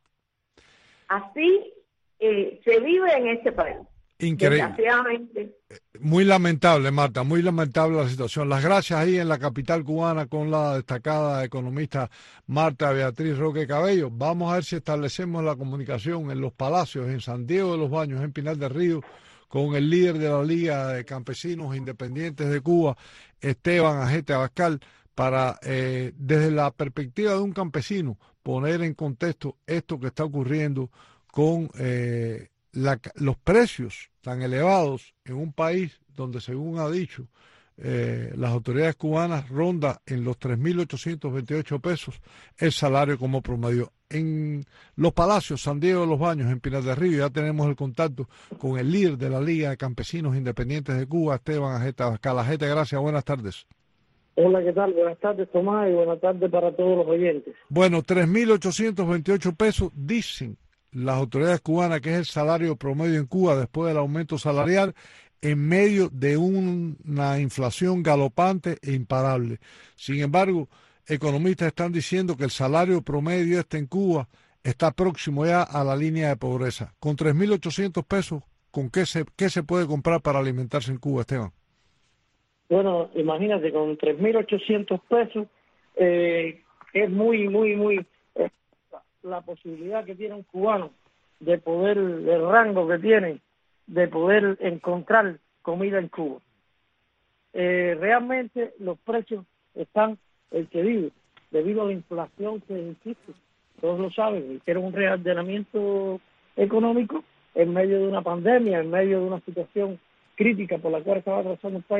Así eh, se vive en este país. Increíble. Desgraciadamente. Muy lamentable, Marta, muy lamentable la situación. Las gracias ahí en la capital cubana con la destacada economista Marta Beatriz Roque Cabello. Vamos a ver si establecemos la comunicación en los Palacios, en San Diego de los Baños, en Pinar del Río, con el líder de la Liga de Campesinos Independientes de Cuba, Esteban Ajete Abascal, para, eh, desde la perspectiva de un campesino, poner en contexto esto que está ocurriendo con eh, la, los precios tan elevados en un país donde, según ha dicho eh, las autoridades cubanas, ronda en los tres mil ochocientos veintiocho pesos el salario como promedio. En los Palacios, San Diego de los Baños, en Pinar del Río, ya tenemos el contacto con el líder de la Liga de Campesinos Independientes de Cuba, Esteban Ajete Abascal. Ajete, gracias, buenas tardes. Hola, ¿qué tal? Buenas tardes, Tomás, y buenas tardes para todos los oyentes. Bueno, tres mil ochocientos veintiocho pesos, dicen las autoridades cubanas que es el salario promedio en Cuba después del aumento salarial, en medio de un, una inflación galopante e imparable. Sin embargo, economistas están diciendo que el salario promedio este en Cuba está próximo ya a la línea de pobreza. Con tres mil ochocientos pesos, ¿con qué se, qué se puede comprar para alimentarse en Cuba, Esteban? Bueno, imagínate, con tres mil ochocientos pesos eh, es muy, muy, muy... Eh, la posibilidad que tiene un cubano de poder, el rango que tiene, de poder encontrar comida en Cuba. Eh, realmente los precios están el que vive, debido a la inflación que existe. Todos lo saben, hicieron un reordenamiento económico en medio de una pandemia, en medio de una situación crítica por la cual estaba atravesando el país,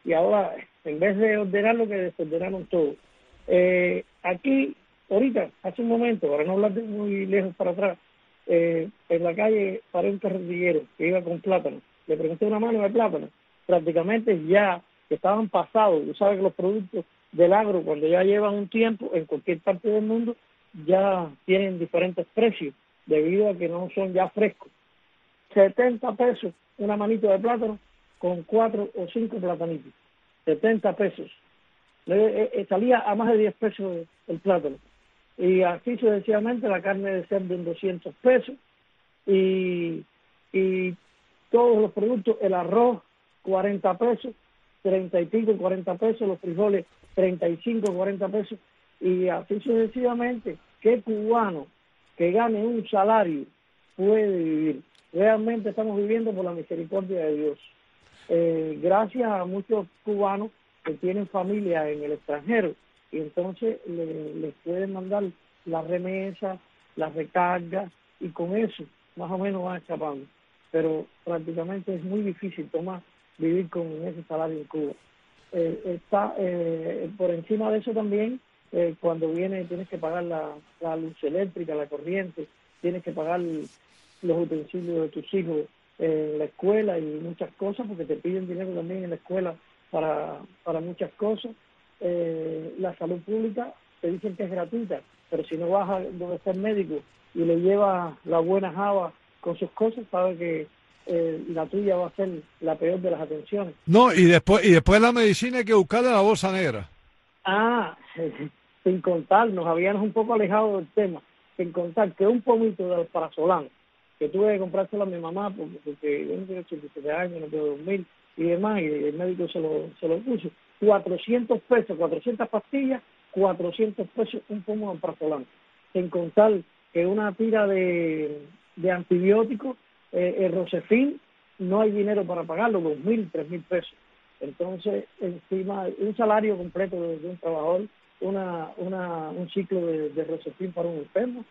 y ahora en vez de ordenar lo que desordenaron todo. Eh, aquí, ahorita, hace un momento, para no hablar de muy lejos para atrás, eh, en la calle paré un carretillero que iba con plátano, le pregunté una mano de plátano, prácticamente ya estaban pasados. Tú sabes que los productos del agro, cuando ya llevan un tiempo en cualquier parte del mundo, ya tienen diferentes precios debido a que no son ya frescos. setenta pesos una manito de plátano con cuatro o cinco platanitos. setenta pesos. Le, eh, salía a más de diez pesos el plátano. Y así sucesivamente la carne de cerdo en doscientos pesos. Y, y todos los productos, el arroz, cuarenta pesos, treinta y pico, cuarenta pesos, los frijoles, treinta y cinco, cuarenta pesos. Y así sucesivamente. ¿Qué cubano que gane un salario puede vivir? Realmente estamos viviendo por la misericordia de Dios. Eh, gracias a muchos cubanos que tienen familia en el extranjero y entonces le, les pueden mandar las remesas, las recargas y con eso más o menos van escapando. Pero prácticamente es muy difícil, Tomás, vivir con ese salario en Cuba. Eh, está eh, por encima de eso también, eh, cuando viene tienes que pagar la, la luz eléctrica, la corriente, tienes que pagar los utensilios de tus hijos eh, en la escuela y muchas cosas, porque te piden dinero también en la escuela para, para muchas cosas. Eh, la salud pública te dicen que es gratuita, pero si no vas a donde está el médico y le llevas la buena java con sus cosas, sabes que eh, la tuya va a ser la peor de las atenciones. No, y después y después la medicina hay que buscarla en la bolsa negra. Ah, sin contar, nos habíamos un poco alejado del tema, sin contar que un pomito de alprazolam, que tuve que comprárselo a mi mamá porque, porque yo no tengo ochenta y siete años, no puedo dormir y demás, y el médico se lo, se lo puso, cuatrocientos pesos, cuatrocientas pastillas, cuatrocientos pesos un pomo de alprazolam, sin contar que una tira de, de antibióticos, eh, el Rosefin, no hay dinero para pagarlo, dos mil, tres mil pesos. Entonces, encima, un salario completo de, de un trabajador, una, una, un ciclo de, de Rosefin para un enfermo,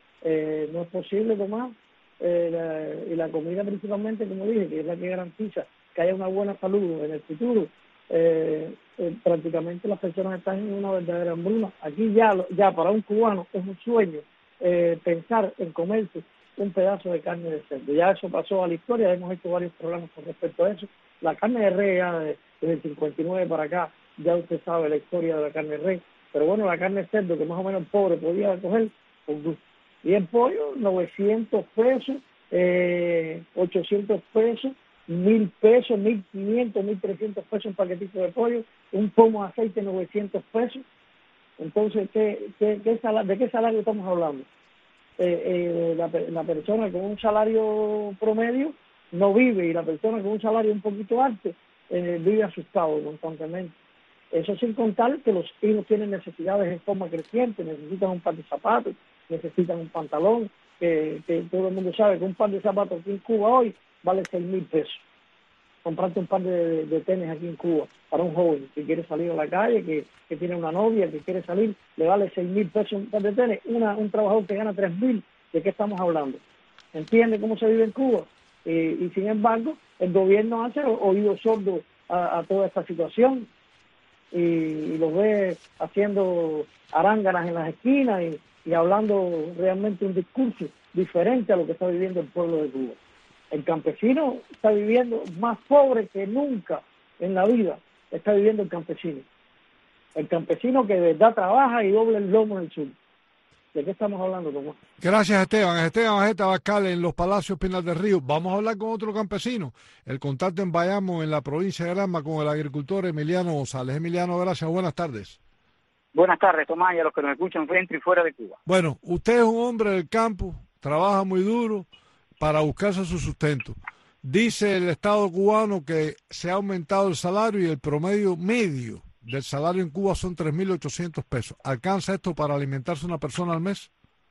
eh, no es posible tomar. Eh, la, y la comida principalmente, como dije, que es la que garantiza que haya una buena salud en el futuro. Eh, eh, prácticamente las personas están en una verdadera hambruna. Aquí ya, ya para un cubano es un sueño eh, pensar en comerse un pedazo de carne de cerdo. Ya eso pasó a la historia, hemos hecho varios programas con respecto a eso. La carne de res ya de, desde el cincuenta y nueve para acá, ya usted sabe la historia de la carne de res, pero bueno, la carne de cerdo que más o menos el pobre podía coger con gusto. Y el pollo, novecientos pesos, eh, ochocientos pesos, mil pesos, mil quinientos, mil trescientos pesos un paquetito de pollo, un pomo de aceite, novecientos pesos. Entonces, ¿qué, qué, qué sal, ¿de qué salario estamos hablando? Eh, eh, la, la persona con un salario promedio no vive y la persona con un salario un poquito alto eh, vive asustado constantemente. Eso sin contar que los hijos tienen necesidades en forma creciente, necesitan un par de zapatos, necesitan un pantalón, que, que todo el mundo sabe que un par de zapatos aquí en Cuba hoy vale seis mil pesos. Comprarte un par de, de tenis aquí en Cuba para un joven que quiere salir a la calle, que, que tiene una novia, que quiere salir, le vale seis mil pesos un par de tenis. Una, un trabajador que gana tres mil, ¿de qué estamos hablando? ¿Entiende cómo se vive en Cuba? Eh, y sin embargo, el gobierno hace oídos sordos a, a toda esta situación y, y los ve haciendo aránganas en las esquinas y, y hablando realmente un discurso diferente a lo que está viviendo el pueblo de Cuba. El campesino está viviendo más pobre que nunca en la vida, está viviendo el campesino. El campesino que de verdad trabaja y doble el lomo en el sur. ¿De qué estamos hablando, Tomás? Gracias, Esteban. Esteban Bajeta Bascal en Los Palacios Pinar del Río. Vamos a hablar con otro campesino. El contacto en Bayamo, en la provincia de Granma, con el agricultor Emiliano González. Emiliano, gracias. Buenas tardes. Buenas tardes, Tomás, y a los que nos escuchan frente y fuera de Cuba. Bueno, usted es un hombre del campo, trabaja muy duro para buscarse su sustento. Dice el Estado cubano que se ha aumentado el salario y el promedio medio del salario en Cuba son tres mil ochocientos pesos. ¿Alcanza esto para alimentarse una persona al mes?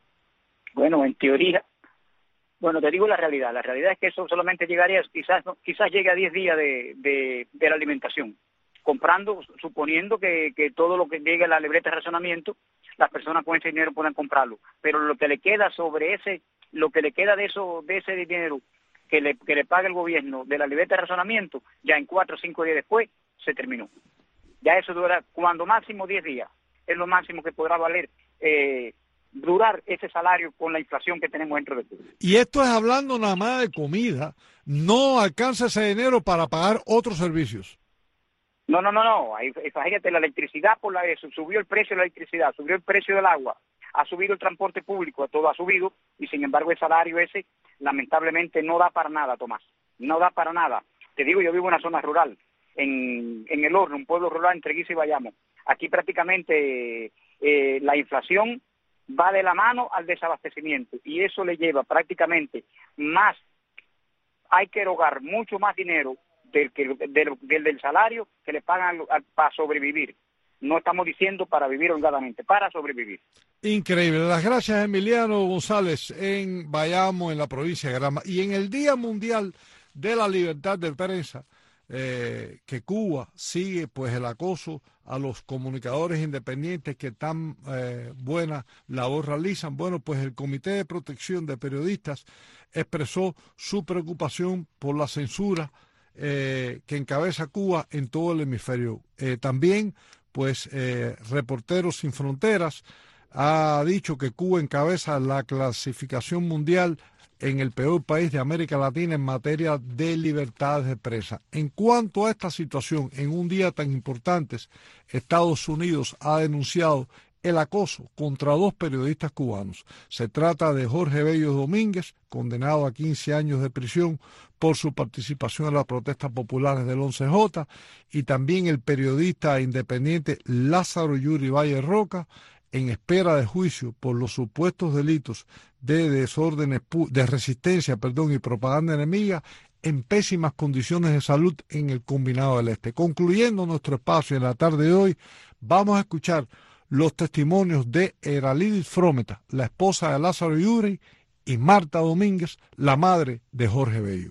Bueno, en teoría, bueno, te digo la realidad. La realidad es que eso solamente llegaría, quizás no, quizás llegue a diez días de, de, de la alimentación. Comprando, suponiendo que, que todo lo que llegue a la libreta de racionamiento, las personas con ese dinero puedan comprarlo. Pero lo que le queda sobre ese, lo que le queda de eso, de ese dinero que le, que le paga el gobierno de la libreta de racionamiento, ya en cuatro o cinco días después, se terminó. Ya eso dura cuando máximo diez días, es lo máximo que podrá valer eh, durar ese salario con la inflación que tenemos dentro de Cuba. Y esto es hablando nada más de comida, no alcanza ese dinero para pagar otros servicios. No, no, no, no, ahí, fíjate, la electricidad, por la subió el precio de la electricidad, subió el precio del agua, ha subido el transporte público, todo ha subido, y sin embargo el salario ese lamentablemente no da para nada, Tomás, no da para nada. Te digo, yo vivo en una zona rural, en, en El Horno, un pueblo rural entre Guisa y Bayamo. Aquí prácticamente eh, la inflación va de la mano al desabastecimiento, y eso le lleva prácticamente más, hay que erogar mucho más dinero del, que, del, del, del salario que le pagan para sobrevivir. No estamos diciendo para vivir holgadamente, para sobrevivir. Increíble. Las gracias, Emiliano González, en Bayamo, en la provincia de Granma. Y en el Día Mundial de la Libertad de Prensa, eh, que Cuba sigue pues el acoso a los comunicadores independientes que tan eh, buena labor realizan. Bueno, pues el Comité de Protección de Periodistas expresó su preocupación por la censura eh, que encabeza Cuba en todo el hemisferio. Eh, también, pues, eh, Reporteros Sin Fronteras ha dicho que Cuba encabeza la clasificación mundial en el peor país de América Latina en materia de libertades de prensa. En cuanto a esta situación, en un día tan importante, Estados Unidos ha denunciado el acoso contra dos periodistas cubanos. Se trata de Jorge Bello Domínguez, condenado a quince años de prisión por su participación en las protestas populares del once J, y también el periodista independiente Lázaro Yuri Valle Roca, en espera de juicio por los supuestos delitos de desórdenes de resistencia, perdón, y propaganda enemiga, en pésimas condiciones de salud en el Combinado del Este. Concluyendo nuestro espacio en la tarde de hoy, vamos a escuchar los testimonios de Eralidis Frometa, la esposa de Lázaro Yuri, y Marta Domínguez, la madre de Jorge Bello.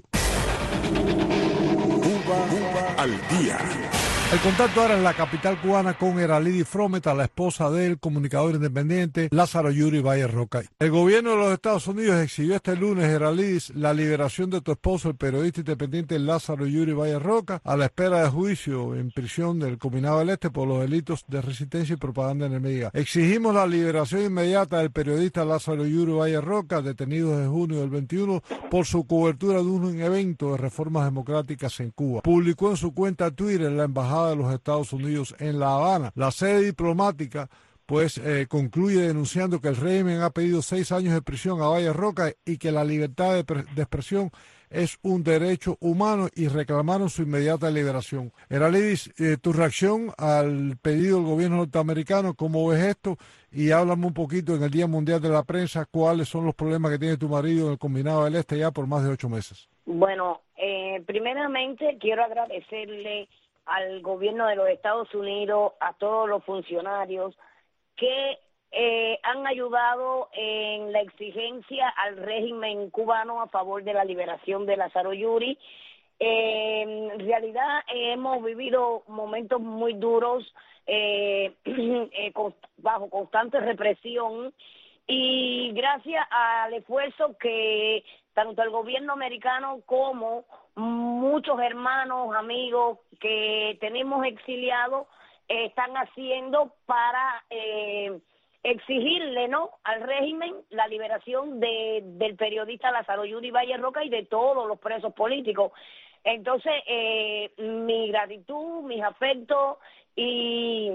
Cuba, Cuba al día. El contacto ahora en la capital cubana con Eralidis Frometa, la esposa del comunicador independiente Lázaro Yuri Valle Roca. El gobierno de los Estados Unidos exigió este lunes, Eralidis, la liberación de tu esposo, el periodista independiente Lázaro Yuri Valle Roca, a la espera de juicio en prisión del Combinado del Este por los delitos de resistencia y propaganda enemiga. Exigimos la liberación inmediata del periodista Lázaro Yuri Valle Roca, detenido desde junio del veintiuno por su cobertura de un evento de reformas democráticas en Cuba. Publicó en su cuenta Twitter la embajada de los Estados Unidos en La Habana. La sede diplomática pues eh, concluye denunciando que el régimen ha pedido seis años de prisión a Valle Roca y que la libertad de, de expresión es un derecho humano, y reclamaron su inmediata liberación. Eralidis, eh, tu reacción al pedido del gobierno norteamericano, ¿cómo ves esto? Y háblame un poquito en el Día Mundial de la Prensa, ¿cuáles son los problemas que tiene tu marido en el Combinado del Este ya por más de ocho meses? Bueno, eh, primeramente quiero agradecerle al gobierno de los Estados Unidos, a todos los funcionarios que eh, han ayudado en la exigencia al régimen cubano a favor de la liberación de Lázaro Yuri. Eh, en realidad eh, hemos vivido momentos muy duros eh, eh, con, bajo constante represión, y gracias al esfuerzo que tanto el gobierno americano como muchos hermanos, amigos que tenemos exiliados eh, están haciendo para eh, exigirle, ¿no?, al régimen la liberación de, del periodista Lázaro Yuri Valle Roca y de todos los presos políticos. Entonces, eh, mi gratitud, mis afectos, y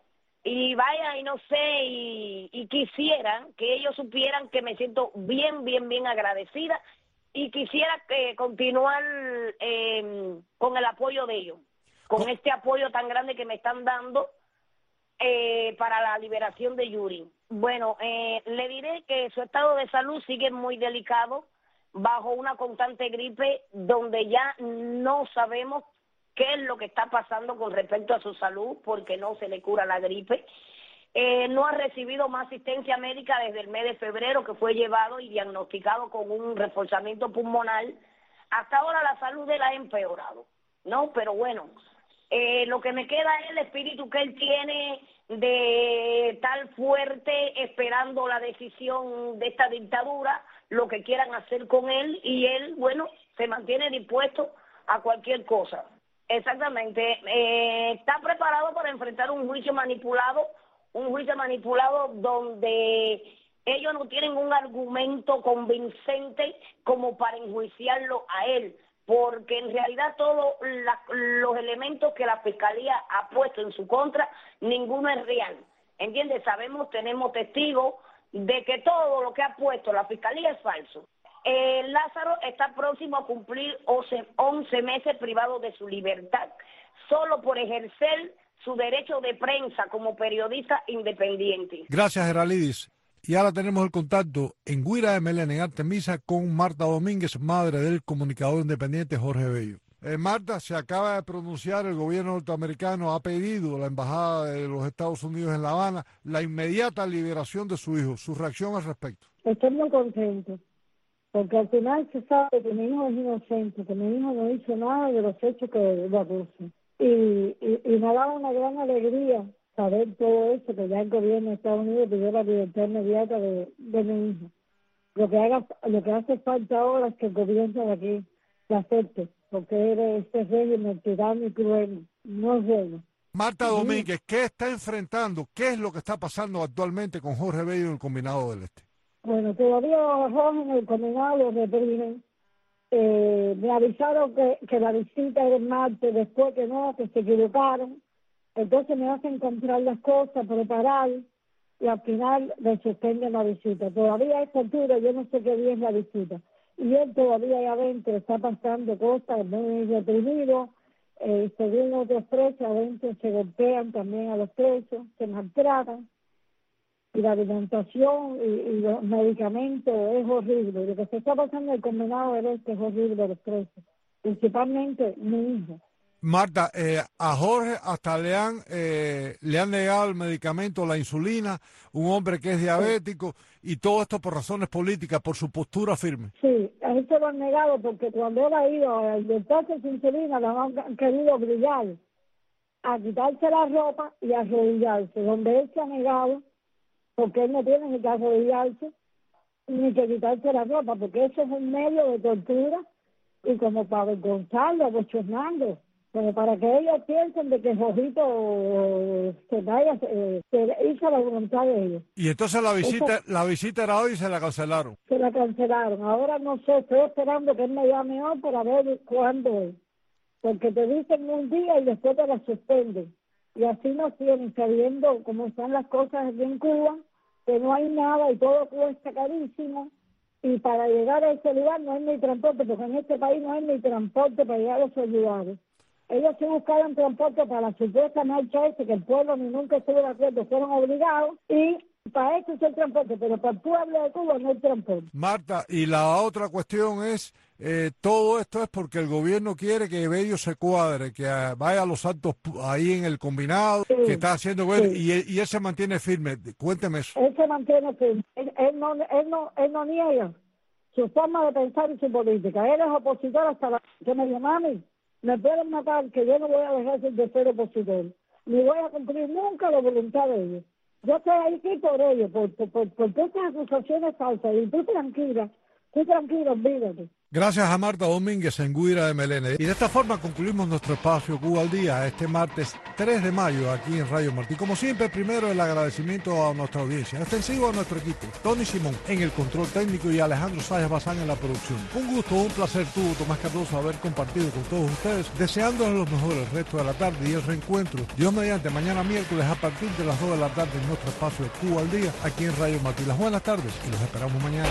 y vaya, y no sé, y, y quisiera que ellos supieran que me siento bien, bien, bien agradecida, y quisiera que continuar eh, con el apoyo de ellos, con este apoyo tan grande que me están dando eh, para la liberación de Yuri. Bueno, eh, le diré que su estado de salud sigue muy delicado, bajo una constante gripe, donde ya no sabemos qué es lo que está pasando con respecto a su salud, porque no se le cura la gripe. Eh, no ha recibido más asistencia médica desde el mes de febrero, que fue llevado y diagnosticado con un reforzamiento pulmonar. Hasta ahora la salud de él ha empeorado, ¿no? Pero bueno, eh, lo que me queda es el espíritu que él tiene de tal fuerte, esperando la decisión de esta dictadura, lo que quieran hacer con él, y él, bueno, se mantiene dispuesto a cualquier cosa. Exactamente. Eh, está preparado para enfrentar un juicio manipulado, un juicio manipulado donde ellos no tienen un argumento convincente como para enjuiciarlo a él, porque en realidad todos los elementos que la Fiscalía ha puesto en su contra, ninguno es real. ¿Entiendes? Sabemos, tenemos testigos de que todo lo que ha puesto la Fiscalía es falso. Eh, Lázaro está próximo a cumplir once meses privado de su libertad, solo por ejercer su derecho de prensa como periodista independiente. Gracias, Geralidis. Y ahora tenemos el contacto en Guira de Melena, en Artemisa, con Marta Domínguez, madre del comunicador independiente Jorge Bello. Eh, Marta, se acaba de pronunciar, el gobierno norteamericano ha pedido a la Embajada de los Estados Unidos en La Habana la inmediata liberación de su hijo. ¿Su reacción al respecto? Estoy muy contento, porque al final se sabe que mi hijo es inocente, que mi hijo no hizo nada de los hechos que lo acusan. Y, y, y me da una gran alegría saber todo eso, que ya el gobierno de Estados Unidos pidió la libertad inmediata de, de mi hijo. Lo que haga, lo que hace falta ahora es que el gobierno de aquí la acepte, porque este régimen tirano y cruel no es bueno. Marta Domínguez, ¿qué está enfrentando? ¿Qué es lo que está pasando actualmente con Jorge Bello en el Combinado del Este? Bueno, todavía Jorge en el Combinado lo reprimen. Eh, me avisaron que, que la visita era el martes, después que no, que se equivocaron. Entonces me hacen comprar las cosas, preparar, y al final me suspenden la visita. Todavía a esta altura yo no sé qué día es la visita. Y él todavía ahí adentro está pasando cosas, muy reprimido. Eh, según otros presos, adentro se golpean también a los presos, se maltratan. Y la alimentación y, y los medicamentos es horrible. Lo que se está pasando en el Combinado del Este es horrible de los presos, principalmente mi hijo. Marta, eh, a Jorge hasta le han eh, le han negado el medicamento, la insulina, un hombre que es diabético, sí. Y todo esto por razones políticas, por su postura firme. Sí, a él se lo han negado porque cuando él ha ido a inyectarse su insulina, lo han querido brillar, a quitarse la ropa y a arrodillarse, donde él se ha negado, porque él no tiene ni que arrodillarse, ni que quitarse la ropa, porque eso es un medio de tortura, y como para avergonzarlo, abochornarlo, como para que ellos piensen de que Jojito se vaya, eh, se hizo la voluntad de ellos. Y entonces la visita, Eso, la visita era hoy y se la cancelaron. Se la cancelaron. Ahora no sé, estoy esperando que él me llame hoy para ver cuándo es. Porque te dicen un día y después te la suspenden. Y así nos tienen, sabiendo cómo están las cosas aquí en Cuba, que no hay nada y todo cuesta carísimo. Y para llegar a ese lugar no hay ni transporte, porque en este país no hay ni transporte para llegar a esos lugares. Ellos se buscaron transporte para la supuesta marcha ese, que el pueblo ni nunca estuvo de acuerdo, fueron obligados, y para eso es el transporte, pero para el pueblo de Cuba no hay transporte. Marta, y la otra cuestión es, eh, todo esto es porque el gobierno quiere que Bello se cuadre, que uh, vaya a los actos ahí en el Combinado, sí, que está haciendo, sí. y, él, y él se mantiene firme. Cuénteme eso. Él se mantiene firme, él, él, no, él, no, él no niega su forma de pensar y su política. Él es opositor hasta la... que me dijo, mami, me pueden matar, que yo no voy a dejar de ser opositor, ni voy a cumplir nunca la voluntad de ellos. Yo estoy aquí por ellos, por, por, por, por todas estas acusaciones falsas, y tú tranquila, tú tranquila, olvídate. Gracias a Marta Domínguez en Guira de Melena. Y de esta forma concluimos nuestro espacio Cuba al Día, este martes tres de mayo, aquí en Radio Martí. Como siempre, primero el agradecimiento a nuestra audiencia, extensivo a nuestro equipo, Tony Simón en el control técnico y Alejandro Sáenz Bazán en la producción. Un gusto, un placer tuvo Tomás Cardoso haber compartido con todos ustedes, deseándoles los mejores el resto de la tarde y el reencuentro, Dios mediante, mañana miércoles a partir de las dos de la tarde en nuestro espacio de Cuba al Día, aquí en Radio Martí. Las buenas tardes y los esperamos mañana.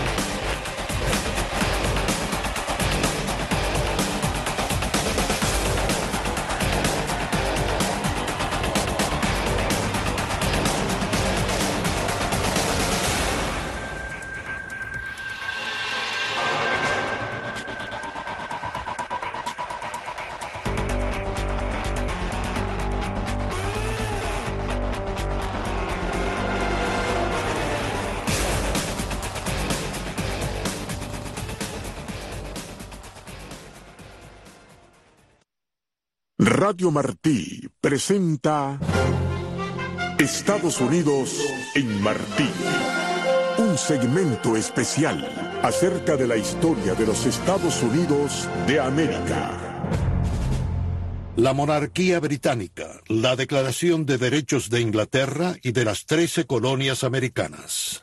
Radio Martí presenta Estados Unidos en Martí, un segmento especial acerca de la historia de los Estados Unidos de América. La monarquía británica, la Declaración de Derechos de Inglaterra y de las trece colonias americanas.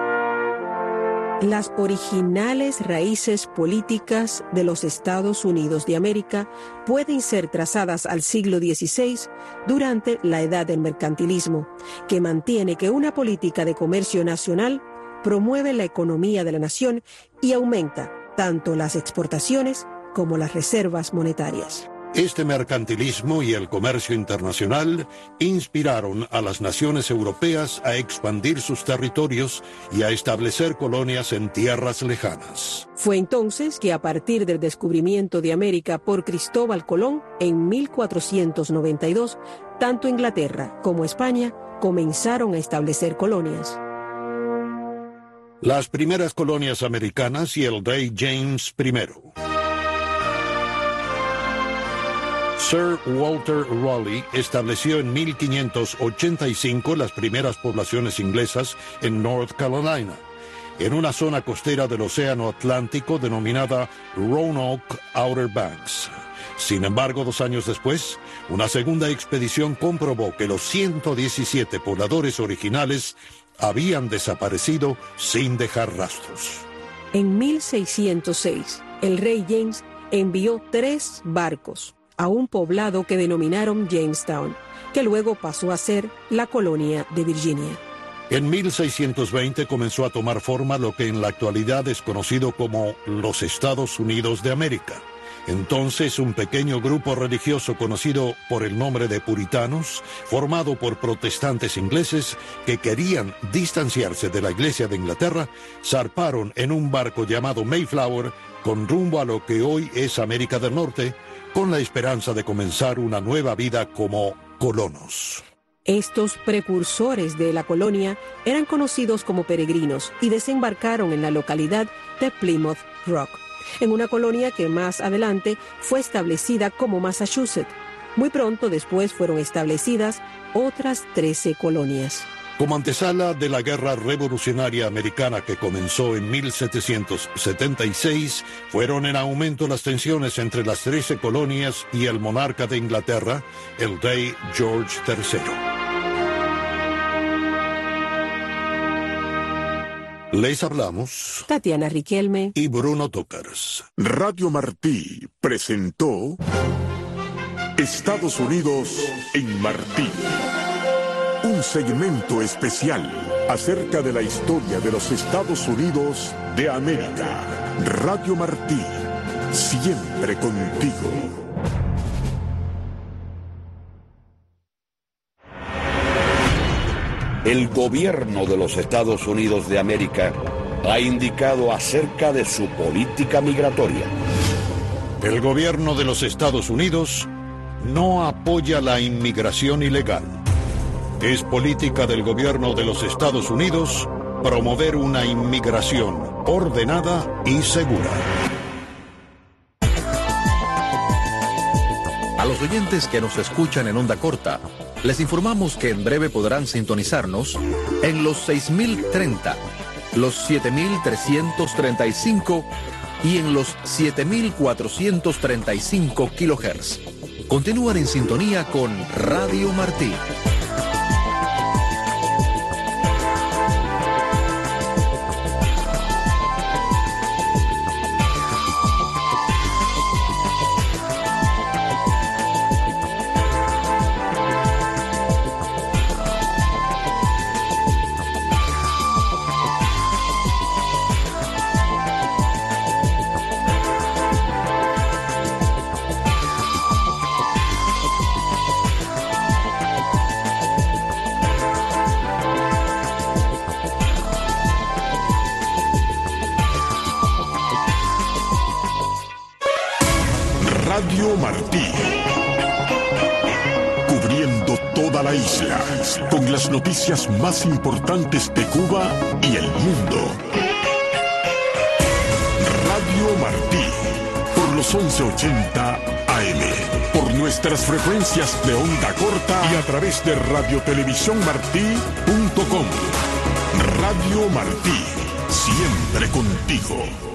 Las originales raíces políticas de los Estados Unidos de América pueden ser trazadas al siglo dieciséis durante la edad del mercantilismo, que mantiene que una política de comercio nacional promueve la economía de la nación y aumenta tanto las exportaciones como las reservas monetarias. Este mercantilismo y el comercio internacional inspiraron a las naciones europeas a expandir sus territorios y a establecer colonias en tierras lejanas. Fue entonces que a partir del descubrimiento de América por Cristóbal Colón en mil cuatrocientos noventa y dos, tanto Inglaterra como España comenzaron a establecer colonias. Las primeras colonias americanas y el rey James primero. Sir Walter Raleigh estableció en mil quinientos ochenta y cinco las primeras poblaciones inglesas en North Carolina, en una zona costera del Océano Atlántico denominada Roanoke Outer Banks. Sin embargo, dos años después, una segunda expedición comprobó que los ciento diecisiete pobladores originales habían desaparecido sin dejar rastros. En mil seiscientos seis, el rey James envió tres barcos a un poblado que denominaron Jamestown, que luego pasó a ser la colonia de Virginia. En mil seiscientos veinte comenzó a tomar forma lo que en la actualidad es conocido como los Estados Unidos de América. Entonces, un pequeño grupo religioso conocido por el nombre de puritanos, formado por protestantes ingleses que querían distanciarse de la Iglesia de Inglaterra, zarparon en un barco llamado Mayflower con rumbo a lo que hoy es América del Norte, con la esperanza de comenzar una nueva vida como colonos. Estos precursores de la colonia eran conocidos como peregrinos y desembarcaron en la localidad de Plymouth Rock, en una colonia que más adelante fue establecida como Massachusetts. Muy pronto después fueron establecidas otras trece colonias. Como antesala de la Guerra Revolucionaria Americana que comenzó en mil setecientos setenta y seis, fueron en aumento las tensiones entre las trece colonias y el monarca de Inglaterra, el rey George tercero. Les hablamos Tatiana Riquelme y Bruno Tócars. Radio Martí presentó Estados Unidos en Martí. Un segmento especial acerca de la historia de los Estados Unidos de América. Radio Martí, siempre contigo. El gobierno de los Estados Unidos de América ha indicado acerca de su política migratoria. El gobierno de los Estados Unidos no apoya la inmigración ilegal. Es política del gobierno de los Estados Unidos promover una inmigración ordenada y segura. A los oyentes que nos escuchan en onda corta, les informamos que en breve podrán sintonizarnos en los seis mil treinta, los siete mil trescientos treinta y cinco y en los siete mil cuatrocientos treinta y cinco kilohertz. Continúan en sintonía con Radio Martí. Radio Martí, cubriendo toda la isla, con las noticias más importantes de Cuba y el mundo. Radio Martí, por los once ochenta A M, por nuestras frecuencias de onda corta y a través de radiotelevisiónmartí punto com. Radio Martí, siempre contigo.